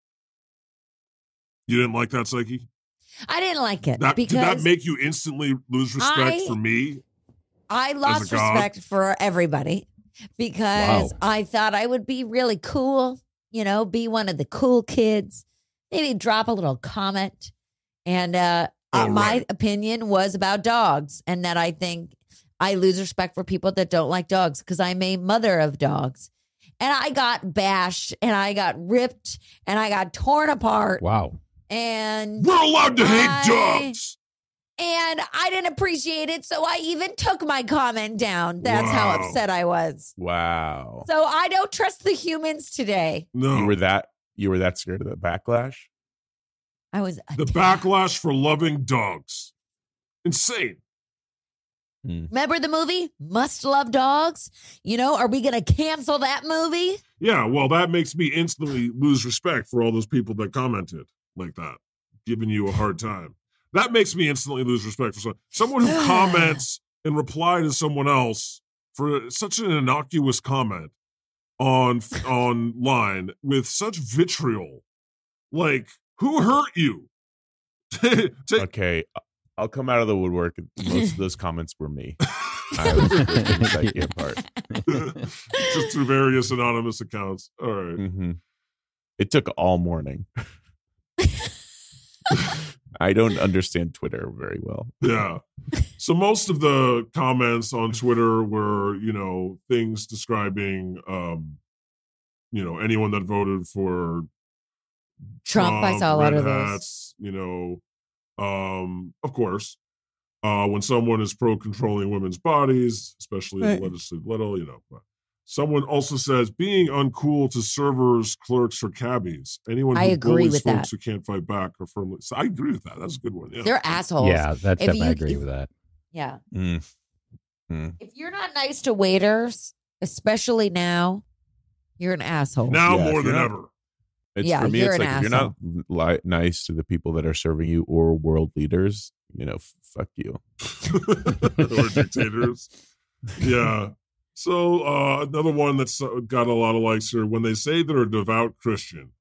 You didn't like that, Psyche? I didn't like it Did because that make you instantly lose respect for me? I lost as a god? respect for everybody because Wow. I thought I would be really cool, be one of the cool kids, maybe drop a little comment. And my right. opinion was about dogs, and that I think I lose respect for people that don't like dogs because I'm a mother of dogs. And I got bashed and I got ripped and I got torn apart. Wow. And We're allowed to hate I- dogs. And I didn't appreciate it, so I even took my comment down. That's how Wow. upset I was. Wow. So I don't trust the humans today. No. You were that scared of the backlash? I was The backlash for loving dogs. Insane. Remember the movie Must Love Dogs? Are we going to cancel that movie? Yeah, well, that makes me instantly lose respect for all those people that commented like that, giving you a hard time. That makes me instantly lose respect for someone who comments and reply to someone else for such an innocuous comment online with such vitriol. Like, who hurt you? Okay, I'll come out of the woodwork. Most of those comments were me. I was ripping Psyche apart. Just through various anonymous accounts. All right. Mm-hmm. It took all morning. I don't understand Twitter very well. Yeah. So most of the comments on Twitter were, things describing, anyone that voted for Trump, I saw a lot red of those. hats, of course, when someone is pro-controlling women's bodies, especially at the legislative level, but someone also says being uncool to servers, clerks, or cabbies. Anyone who I agree bullies with folks that. who can't fight back or firmly. So I agree with that. That's a good one. Yeah. They're assholes. Yeah, that's If definitely I you- agree with that. Yeah. Mm. If you're not nice to waiters, especially now, you're an asshole. Now Yeah, more if than you're ever. It's Yeah, for me. you're It's an like if you're not nice to the people that are serving you or world leaders, fuck you. Or dictators. Yeah. So another one that's got a lot of likes here. When they say they're a devout Christian,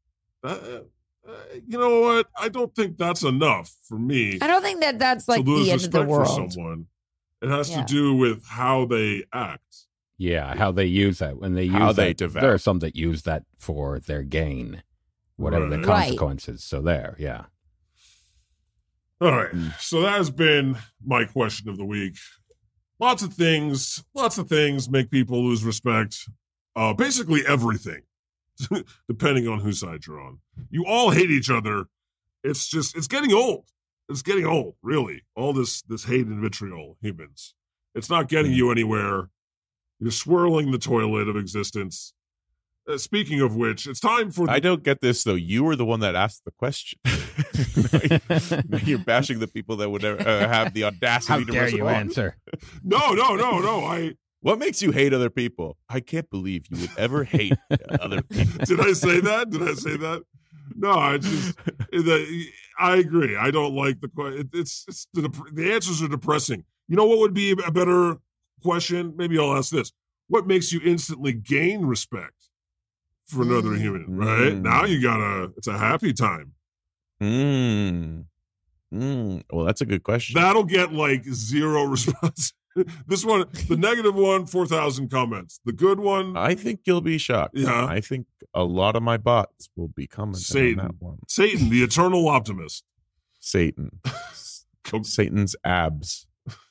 you know what? I don't think that's enough for me I don't think that that's like to lose the end of the respect for world. someone. It has Yeah. to do with how they act. Yeah, how they use that. When they use How that, they devout. there are some that use that for their gain, whatever the Right. Right. consequences. So there, yeah. All right. So that has been my question of the week. Lots of things make people lose respect. Basically everything, depending on whose side you're on. You all hate each other. It's getting old. It's getting old, really. All this hate and vitriol, humans. It's not getting you anywhere. You're swirling the toilet of existence. Speaking of which, it's time for I don't get this though. You were the one that asked the question. Now you're bashing the people that would have the audacity How to dare you respond. answer? No. What makes you hate other people? I can't believe you would ever hate other people. Did I say that? No, I agree. I don't like the question. The answers are depressing. You know what would be a better question? Maybe I'll ask this. What makes you instantly gain respect for another human, right? Now it's a happy time. Well, that's a good question. That'll get like 0 response. This one, the negative one, 4,000 comments. The good one, I think you'll be shocked. Yeah. I think a lot of my bots will be commenting Satan. on that one. Satan, the eternal optimist. Satan. Satan's abs.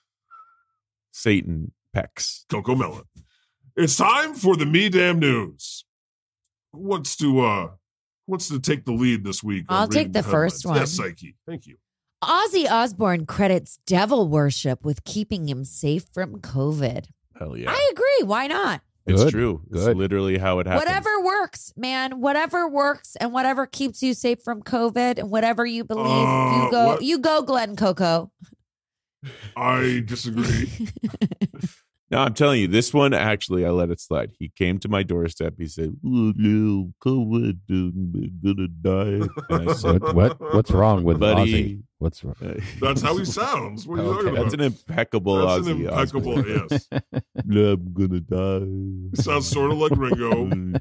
Satan pecs. Coco Melon. It's time for the Me Damn News. Who wants to take the lead this week? on I'll take reading the headlines? first one. Yes, Psyche. Thank you. Ozzy Osbourne credits devil worship with keeping him safe from COVID. Hell yeah. I agree. Why not? It's Good. true. It's Good. literally how it happens. Whatever works, man. Whatever works and whatever keeps you safe from COVID and whatever you believe, you go, Glenn Coco. I disagree. No, I'm telling you, this one actually, I let it slide. He came to my doorstep. He said, "Oh, no, COVID, I'm gonna die." And I said, What's wrong with Buddy. Ozzy? What's wrong? That's how he sounds. What are you Okay. talking about? That's an impeccable That's an Ozzy impeccable, Osbourne. yes. No, I'm gonna die. He sounds sort of like Ringo.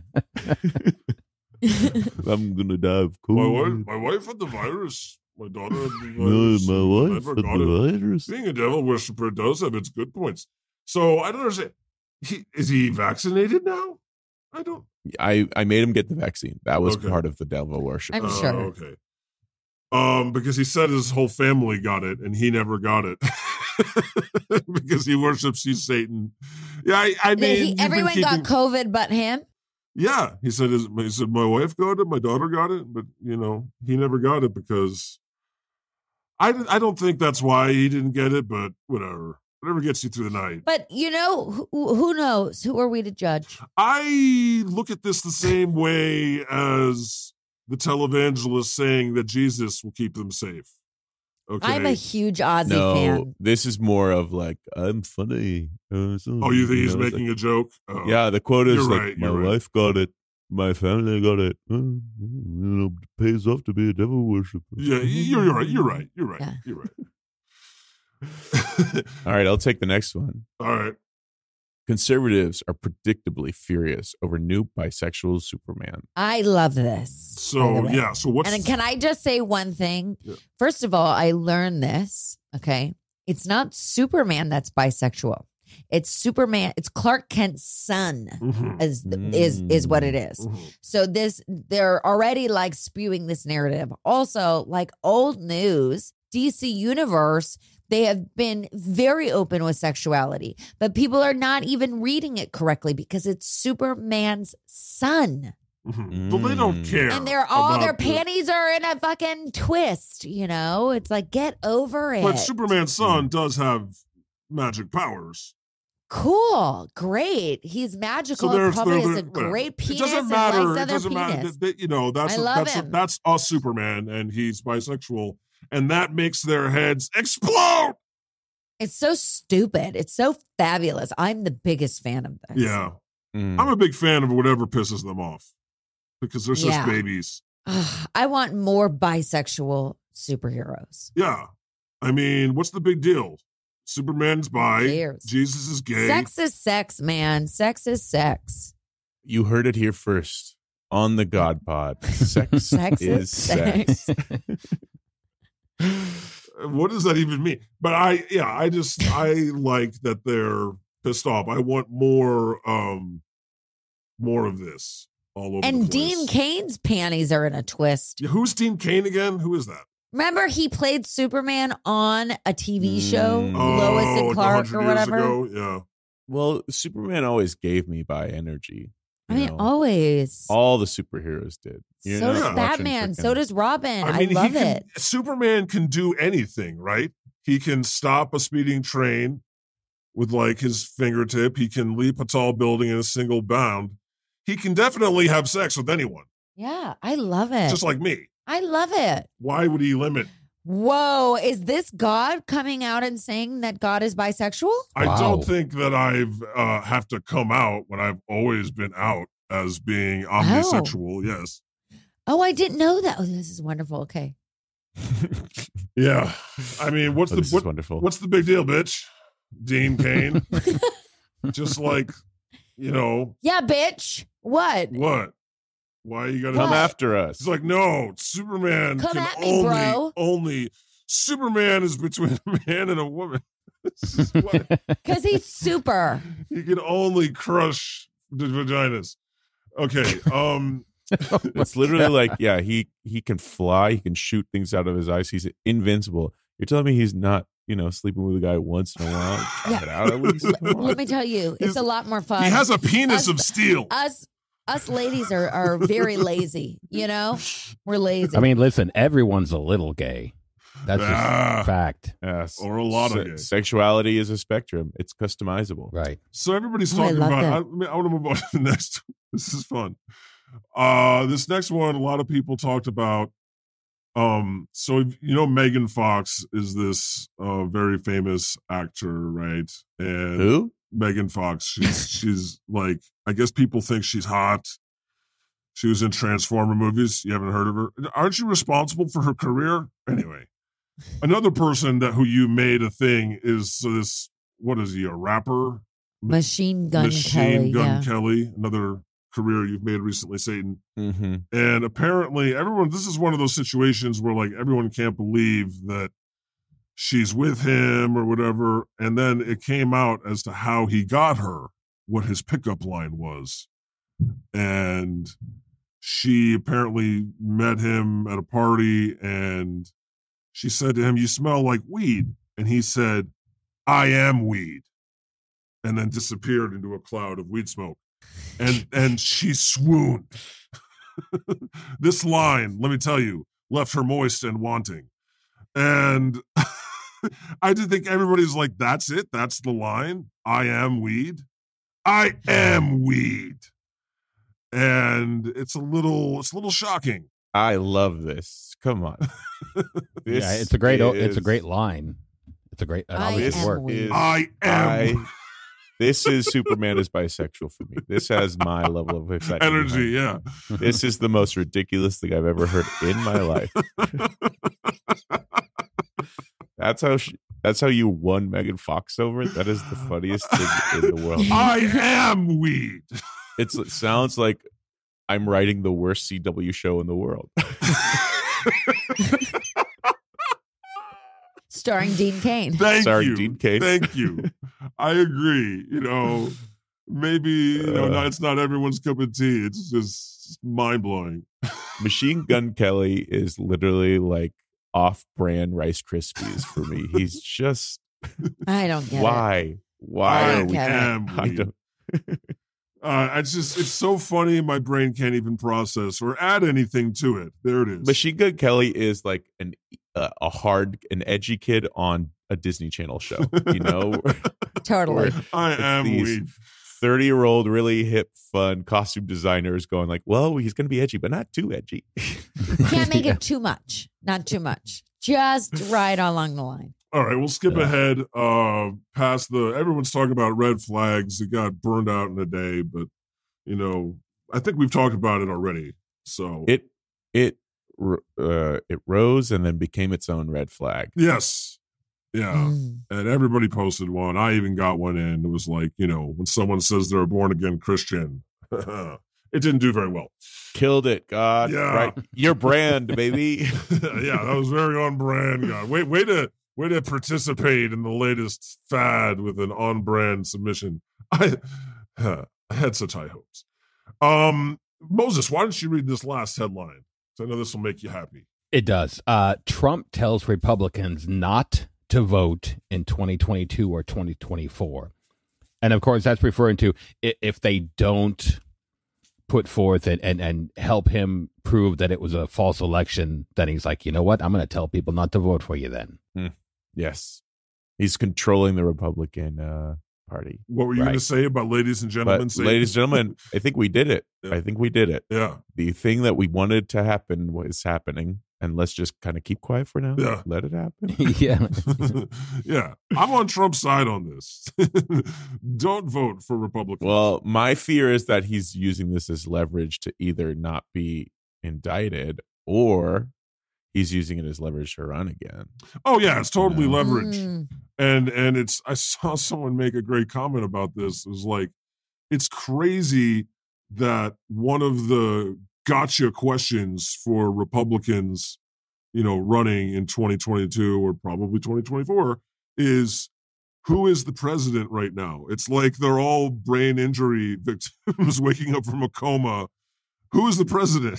I'm gonna die of My COVID. wife had the virus. My daughter had the No, virus. my wife Never had got the it. virus. Being a devil worshiper does have its good points. So I don't understand. Is he vaccinated now? I don't. I made him get the vaccine. That was Okay. part of the devil worship. I'm sure. Okay. Because he said his whole family got it and he never got it because he worships you, Satan. Yeah, I mean, you've been Everyone got COVID but him. Yeah, he said my wife got it, my daughter got it, but he never got it because I don't think that's why he didn't get it, but whatever gets you through the night. But who knows? Who are we to judge? I look at this the same way as the televangelist saying that Jesus will keep them safe. Okay. I'm a huge Ozzy No, fan. this is more of like, I'm funny. Oh, you think he's it's making a joke? Oh. Yeah, the quote is You're like, right, my you're right. wife got it, my family got it. It pays off to be a devil worshiper. Yeah, you're right. Yeah. You're right. All right, I'll take the next one. All right. Conservatives are predictably furious over new bisexual Superman. I love this. by the So way. yeah. So what's And can I just say one thing? Yeah. First of all, I learned this. Okay. It's not Superman that's bisexual. It's Superman. It's Clark Kent's son Mhm. is what it is. Mhm. So they're already like spewing this narrative. Also, like old news, DC Universe, they have been very open with sexuality, but people are not even reading it correctly because it's Superman's son. Mhm. Well, they don't care. And they're all about their the- panties are in a fucking twist, It's like, get over it. But Superman's son does have magic powers. Cool. Great. He's magical. So there's Probably has a there- great penis It doesn't and matter. likes It other doesn't matter. penis. That's I love him. that's a Superman, and he's bisexual, and that makes their heads explode. It's so stupid. It's so fabulous. I'm the biggest fan of this. Yeah, Mm. I'm a big fan of whatever pisses them off because they're such Yeah. babies. Ugh, I want more bisexual superheroes. Yeah, I mean, what's the big deal? Superman's bi. cares? Jesus is gay. Sex is sex, man. Sex is sex. You heard it here first on the God Pod. Sex, Sex is sex. What does that even mean? But I like that they're pissed off. I want more of this all over the And place. Dean Kane's panties are in a twist. Yeah, who's Dean Kane again? Who is that? Remember, he played Superman on a TV show, Mm. Lois and like Clark 100 or years whatever. ago? Yeah. Well, Superman always gave me bi energy. I you mean, know? always. all the superheroes did. You're So not does watching Batman. So frickin- does Robin. I, mean, love it. Superman can do anything, right? He can stop a speeding train with like his fingertip. He can leap a tall building in a single bound. He can definitely have sex with anyone, Yeah, I love it. just like me. I love it. Why would he limit? Whoa, is this God coming out and saying that God is bisexual? I Wow. don't think that I've have to come out when I've always been out as being omnisexual. Yes. Oh, I didn't know that. Oh, this is wonderful. Okay. Yeah. I mean, what's Oh, this is wonderful. what's the big deal, bitch? Dean Kane. Just like, Yeah, bitch. What? what? Why you gotta Come What? after us. It's like, no, Superman Come can at me, bro. only Superman is between a man and a woman. This is what Because he's super. he can only crush the vaginas. Okay. It's literally like, yeah, he can fly, he can shoot things out of his eyes, he's invincible. You're telling me he's not, sleeping with a guy once in a while? Try Yeah. it out at least. Let me tell you, it's a lot more fun. he has a penis Us- of steel. Us ladies are very lazy, We're lazy. I mean, listen, everyone's a little gay. That's just fact. Yes. Or a lot of gay. Sexuality is a spectrum. It's customizable. Right. So everybody's Oh, I talking love about. that. I want to move on to the next. This is fun. This next one, a lot of people talked about. So you know, Megan Fox is this very famous actor, right? And Who? Megan Fox. She's like, I guess people think she's hot. She was in Transformer movies. You haven't heard of her? Aren't you responsible for her career? Anyway, another person who you made a thing is this. What is he? A rapper? Machine Gun Kelly. Another career you've made recently, Satan. Mm-hmm. And apparently, this is one of those situations where like everyone can't believe that she's with him or whatever. And then it came out as to how he got her, what his pickup line was. And she apparently met him at a party and she said to him, "You smell like weed." And he said, "I am weed." And then disappeared into a cloud of weed smoke. And she swooned. This line, let me tell you, left her moist and wanting. And I just think everybody's like, that's it. That's the line. I am weed. I am weed. And it's a little shocking. I love this. Come on. It's a great line. It's a great. I am weed. I am. This is Superman is bisexual for me. This has my level of excitement. Energy, yeah. This is the most ridiculous thing I've ever heard in my life. That's how you won Megan Fox over. That is the funniest thing in the world. I am weed. It sounds like I'm writing the worst CW show in the world. Starring Dean Cain. Thank Sorry, you. Dean Cain. Thank you. I agree. Maybe it's not everyone's cup of tea. It's just mind blowing. Machine Gun Kelly is literally like off-brand Rice Krispies for me. He's just I don't get it. why I are don't we? get it. I don't. It's so funny. My brain can't even process or add anything to it. There it is. Machine Gun Kelly is like an edgy kid on a Disney Channel show. Totally. I am weed. 30-year-old, really hip, fun costume designers going like, well, he's going to be edgy, but not too edgy. Can't make it too much. Not too much. Just right along the line. All right, we'll skip ahead past everyone's talking about red flags. It got burned out in a day, but I think we've talked about it already. So it rose and then became its own red flag. Yes. Yeah. And everybody posted one. I even got one in. It was like, when someone says they're a born again Christian, it didn't do very well. Killed it, God. Yeah. Right. Your brand, baby. Yeah, that was very on brand, God. Way to participate in the latest fad with an on brand submission. I had such high hopes. Moses, why don't you read this last headline? So I know this will make you happy. It does. Trump tells Republicans not to vote in 2022 or 2024. And of course, that's referring to if they don't put forth and help him prove that it was a false election, then he's like, you know what? I'm going to tell people not to vote for you then. Yes. He's controlling the Republican Party. What were you going to say about ladies and gentlemen? Ladies and gentlemen, I think we did it. Yeah. I think we did it. Yeah. The thing that we wanted to happen was happening. And let's just kind of keep quiet for now. Yeah. Let it happen. Yeah. Yeah. I'm on Trump's side on this. Don't vote for Republicans. Well, my fear is that he's using this as leverage to either not be indicted or he's using it as leverage to run again. Oh, yeah. It's totally leverage. And I saw someone make a great comment about this. It was like, it's crazy that one of the gotcha questions for Republicans, running in 2022 or probably 2024 is who is the president right now? It's like they're all brain injury victims waking up from a coma. Who is the president?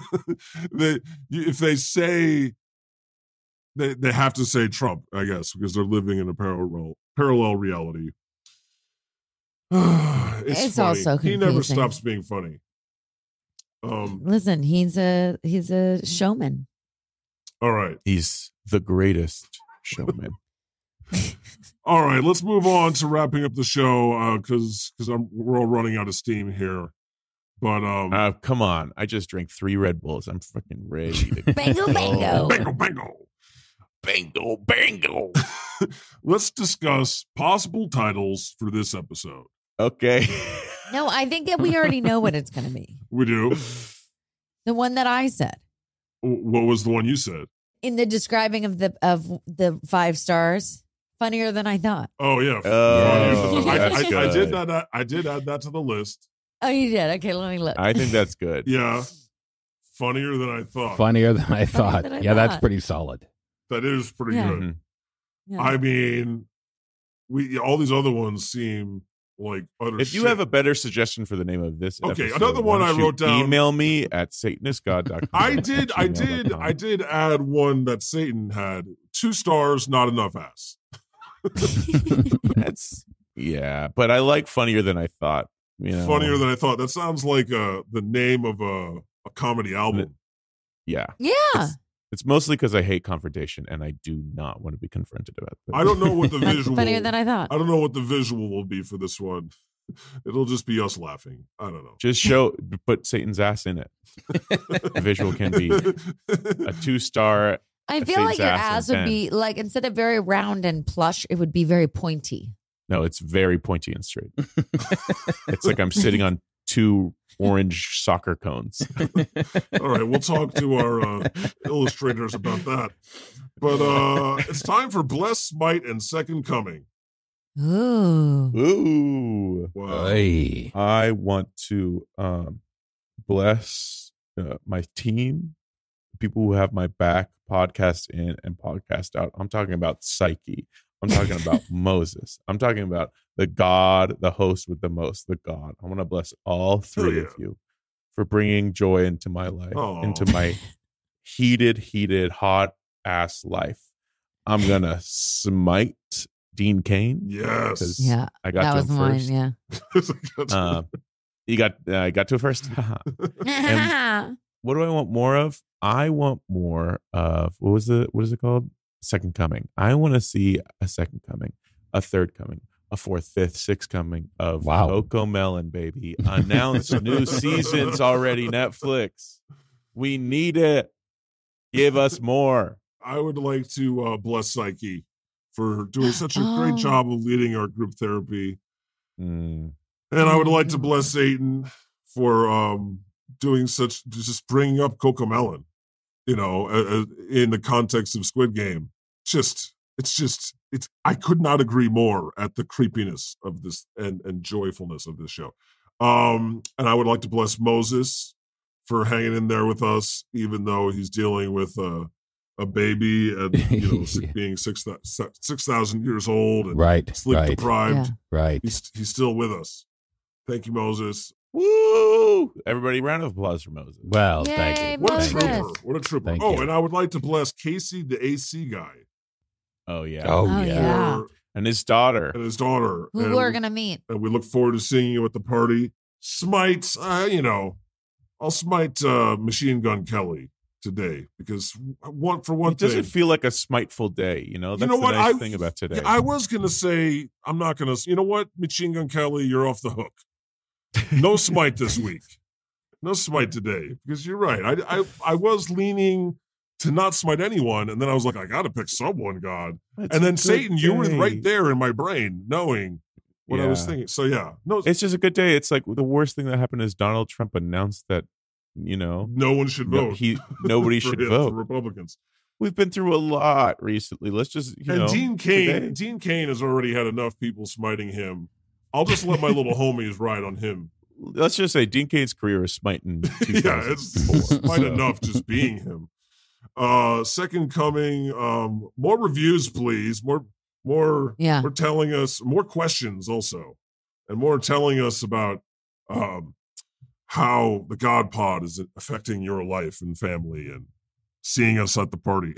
If they say they have to say Trump, I guess, because they're living in a parallel reality. It's funny. Also confusing. He never stops being funny. Listen, he's a showman. All right. He's the greatest showman. All right, let's move on to wrapping up the show because we're all running out of steam here. But come on, I just drank 3 Red Bulls. I'm fucking ready to Bango, bango. Bango, bango. Let's discuss possible titles for this episode. Okay. No, I think that we already know what it's going to be. We do. The one that I said What was the one you said? in the describing of the 5 stars. Funnier than I thought. Oh yeah. I did add that to the list. Oh, you did? Okay, let me look. I think that's good. Yeah. Funnier than I thought. Funnier than I thought. than I Yeah, that's thought. pretty solid. That is pretty Yeah. good. Mhm. Yeah. I mean, all these other ones seem like utter If you shit. have a better suggestion for the name of this Okay, episode, another one why don't I you wrote down- Email me at satanistgod.com. I did add one that Satan had. 2 stars, not enough ass. That's but I like funnier than I thought. You know? Funnier than I thought. That sounds like the name of a comedy album. Yeah. Yeah. It's mostly because I hate confrontation and I do not want to be confronted about this. I don't know what the That's visual. funnier than I thought. I don't know what the visual will be for this one. It'll just be us laughing. I don't know. Just put Satan's ass in it. The visual can be a 2-star. I a feel like Satan's your ass ass and would be like, instead of very round and plush, it would be very pointy. No, it's very pointy and straight. It's like I'm sitting on 2 orange soccer cones. All right, we'll talk to our illustrators about that. But it's time for Bless, Smite, and Second Coming. Ooh. Ooh. Wow. Hey. I want to bless my team, people who have my back, podcast in and podcast out. I'm talking about Psyche. I'm talking about Moses. I'm talking about the God, the host with the most, the God. I want to bless all 3 of you for bringing joy into my life, Aw. into my heated, hot ass life. I'm going to smite Dean Cain. Yes. Yeah. I got That to was him mine. first. Yeah. I got to it first. What do I want more of? I want more of what is it called? Second Coming. I want to see a second coming, a third coming, a 4th, 5th, 6th coming of Coco Melon, baby. Announce new seasons already, Netflix. We need it. Give us more. I would like to bless Psyche for doing such a great job of leading our group therapy. Mm. And I would like to bless Satan for doing just bringing up Coco Melon, in the context of Squid Game. I could not agree more at the creepiness of this and joyfulness of this show. And I would like to bless Moses for hanging in there with us, even though he's dealing with a baby and being 6,000 years old and sleep deprived. Yeah. Right. He's still with us. Thank you, Moses. Woo! Everybody, round of applause for Moses. Well, Yay, thank you. What a Moses. trooper. What a trooper. Thank Oh, you. and I would like to bless Casey, the AC guy, Oh, yeah. Oh, Oh, yeah. yeah. And his daughter. and his daughter. Who and, we're going to meet. and we look forward to seeing you at the party. Smite, I'll smite Machine Gun Kelly today because one It thing. doesn't feel like a smiteful day, That's know what? the nice thing about today. I was going to say, I'm not going to, you know what? Machine Gun Kelly, you're off the hook. No smite this week. No smite today because you're right. I was leaning to not smite anyone, and then I was like, I got to pick someone, God. It's And a then good Satan, you were day. right there in my brain, knowing what I was Yeah. thinking. So yeah, no, It's just a good day. It's like the worst thing that happened is Donald Trump announced that, no one should no- vote. nobody for should him, vote. for Republicans. We've been through a lot recently. Let's just, And Dean Cain, today- Dean Cain has already had enough people smiting him. I'll just let my little homies ride on him. let's just say Dean Cain's career is smiting. Yeah, it's 2004. quite enough just being him. Second Coming, more reviews, please. More Yeah. more telling us more questions also, and more telling us about how the God Pod is affecting your life and family, and seeing us at the party.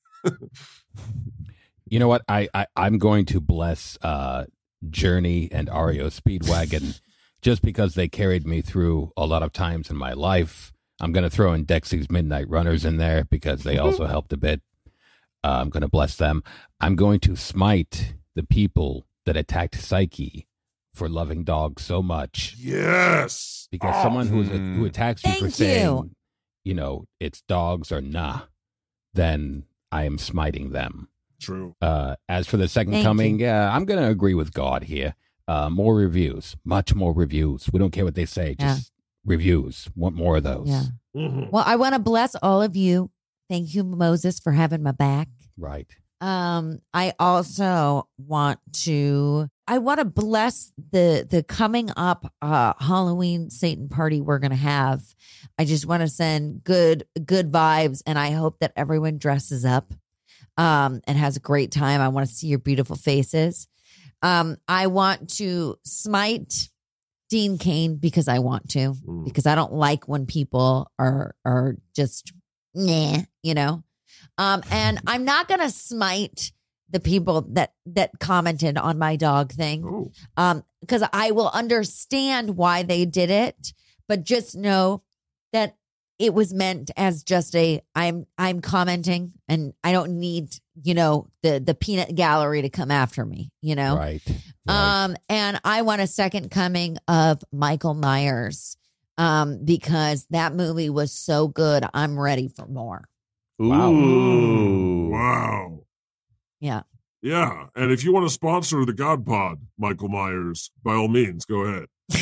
You know what? I'm going to bless Journey and REO Speedwagon just because they carried me through a lot of times in my life. I'm going to throw in Dexy's Midnight Runners in there because they also helped a bit. I'm going to bless them. I'm going to smite the people that attacked Psyche for loving dogs so much. Yes. Because someone who attacks you for saying, it's dogs or nah, then I am smiting them. True. As for the second coming, I'm going to agree with God here. More reviews, much more reviews. We don't care what they say, just reviews. Want more of those. Yeah. Well, I want to bless all of you. Thank you, Moses, for having my back. Right. I also want to bless the coming up Halloween Satan party we're gonna have. I just want to send good vibes, and I hope that everyone dresses up and has a great time. I want to see your beautiful faces. I want to smite Dean Cain because I want to, because I don't like when people are just nah, and I'm not going to smite the people that commented on my dog thing, because I will understand why they did it, but just know that it was meant as just I'm commenting, and I don't need, the peanut gallery to come after me, Right. And I want a second coming of Michael Myers, because that movie was so good. I'm ready for more. Ooh. Wow. Yeah. Yeah. And if you want to sponsor the God Pod, Michael Myers, by all means, go ahead.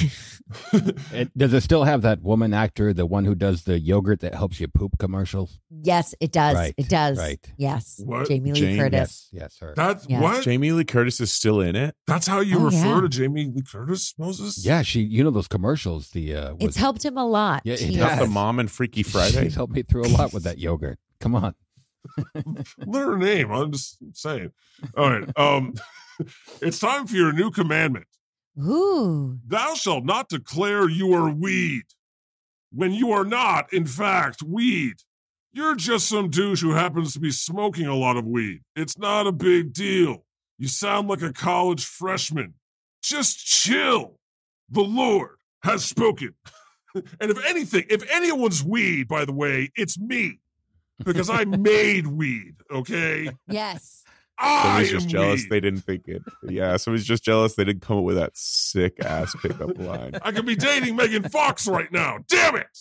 Does it still have that woman actor, the one who does the yogurt that helps you poop commercials? Yes, it does. Right, it does. right. Yes. What? Jamie Lee Curtis. Yes, her. That's Yeah. what? Jamie Lee Curtis is still in it. That's how you Oh, refer yeah. to Jamie Lee Curtis, Moses? Yeah, she. Those commercials. It's helped him a lot. Yeah, it He- has. Not the mom in Freaky Friday. She's helped me through a lot with that yogurt. Come on. Let her name. I'm just saying. All right. It's time for your new commandment. Ooh. Thou shalt not declare you are weed when you are not, in fact, weed. You're just some douche who happens to be smoking a lot of weed. It's not a big deal. You sound like a college freshman. Just chill. The Lord has spoken. And if anyone's weed, by the way, it's me. Because I made weed, okay? Yes. Somebody's just am jealous weed. they didn't think it. Yeah, somebody's just jealous they didn't come up with that sick ass pickup line. I could be dating Megan Fox right now. Damn it!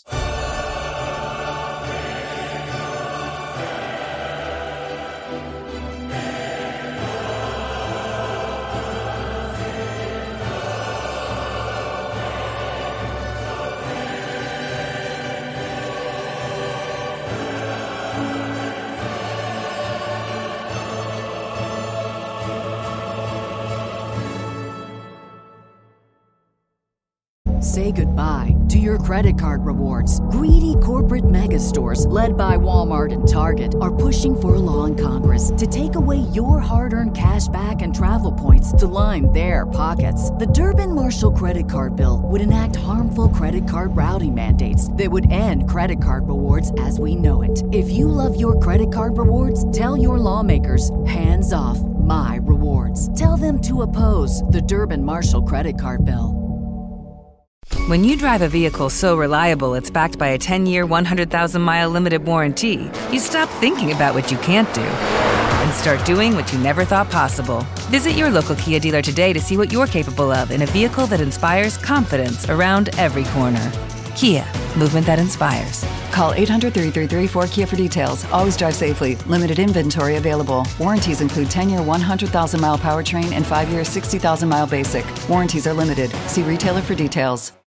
Say goodbye to your credit card rewards. Greedy corporate mega stores, led by Walmart and Target, are pushing for a law in Congress to take away your hard-earned cash back and travel points to line their pockets. The Durbin-Marshall credit card bill would enact harmful credit card routing mandates that would end credit card rewards as we know it. If you love your credit card rewards, tell your lawmakers, hands off my rewards. Tell them to oppose the Durbin-Marshall credit card bill. When you drive a vehicle so reliable it's backed by a 10-year, 100,000-mile limited warranty, you stop thinking about what you can't do and start doing what you never thought possible. Visit your local Kia dealer today to see what you're capable of in a vehicle that inspires confidence around every corner. Kia, movement that inspires. Call 800-333-4KIA for details. Always drive safely. Limited inventory available. Warranties include 10-year 100,000-mile powertrain and 5-year 60,000-mile basic. Warranties are limited. See retailer for details.